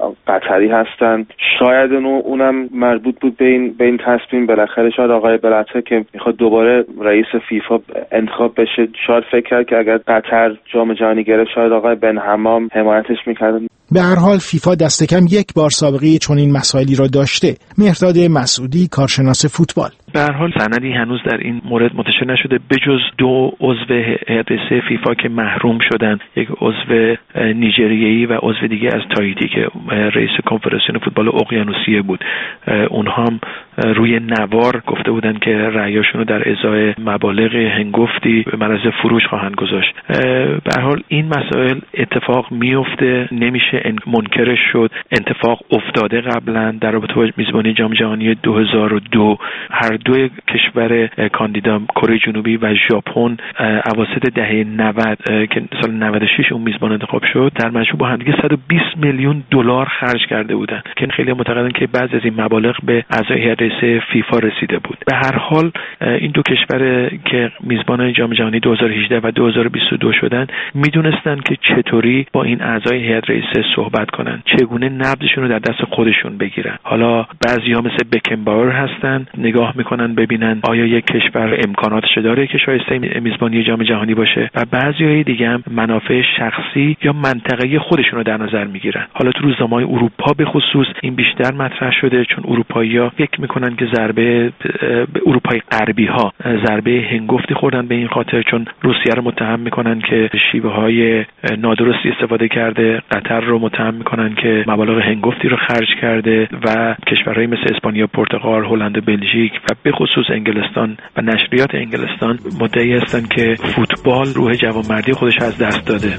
قطری هستند. شاید اونم مربوط بود به این به این تصمیم. بالاخره شاید آقای بلاتر که میخواد دوباره رئیس فیفا انتخاب بشه شاید فکر کرد که اگر قطر جام جهانی گرفت شاید آقای بن حمام حمایتش میکرد. به هر حال فیفا دست کم یک بار سابقه چنین مسائلی را داشته. مهرداد مسعودی کارشناس فوتبال: به هر حال سندی هنوز در این مورد منتشر نشده بجز دو عضو هیئت سه فیفا که محروم شدن، یک عضو نیجریه‌ای و عضو دیگه از تاییدی که رئیس کنفدراسیون فوتبال اقیانوسیه بود. اونها هم روی نوار گفته بودن که رأیاشون رو در ازای مبالغ هنگفتی به معرض فروش خواهند گذاشت. به هر حال این مسائل اتفاق میفته، نمیشه منکرش شد. اتفاق افتاده قبلا در رابطه با میزبانی جام جهانی دو هزار و دو. هر دو کشور کاندیدا کره جنوبی و ژاپن اواسط دهه نود که سال نود و شش اون میزبان انتخاب شد در مجموع با هم دیگه صد و بیست میلیون دلار خرج کرده بودن که خیلی معتقدن که بعضی از این مبالغ به اعضای هیئت رئیسه فیفا رسیده بود. به هر حال این دو کشور که میزبان جام جهانی دو هزار و هجده و دو هزار و بیست و دو شدن میدونستن که چطوری با این اعضای هیئت رئیسه صحبت کنن، چگونه نبضشون رو در دست خودشون بگیرن. حالا بعضی‌ها مثل بکنباور هستن، نگاه میکنن ببینن آیا یک کشور امکاناتش داره که شایسته میزبانی جام جهانی باشه و بعضی‌های دیگه هم منافع شخصی یا منطقه‌ای خودشون رو در نظر میگیرن. حالا تو روزنامه‌های اروپا به خصوص این بیشتر مطرح شده چون اروپایی‌ها فکر میکنن که ضربه به اروپای غربی‌ها ضربه هنگفتی خوردن به این خاطر چون روسیه رو متهم میکنن که شیوه‌های نادرستی استفاده کرده، قطر رو متهم میکنن که مبالغ هنگفتی رو خرج کرده و کشورهای مثل اسپانیا، پرتغال، هلند و بلژیک و به خصوص انگلستان و نشریات انگلستان مدعی هستند که فوتبال روح جوانمردی خودش از دست داده.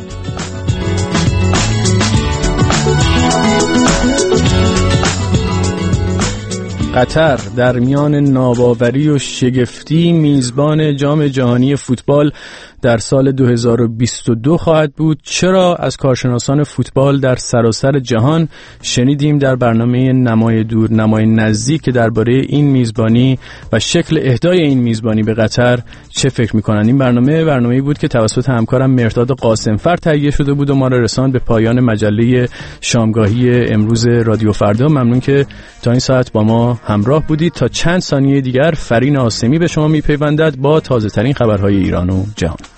قطر در میان ناباوری و شگفتی میزبان جام جهانی فوتبال در سال دو هزار و بیست و دو خواهد بود. چرا؟ از کارشناسان فوتبال در سراسر جهان شنیدیم در برنامه نمای دور نمای نزدیک که درباره این میزبانی و شکل اهدای این میزبانی به قطر چه فکر میکنن. این برنامه برنامه‌ای بود که توسط همکارم مهرداد قاسمفر تهیه شده بود و ما را رساند به پایان مجله شامگاهی امروز رادیو فردا. ممنون که تا این ساعت با ما همراه بودید. تا چند ثانیه دیگر فرین آسمی به شما میپیوندد با تازه ترین خبرهای ایران و جهان.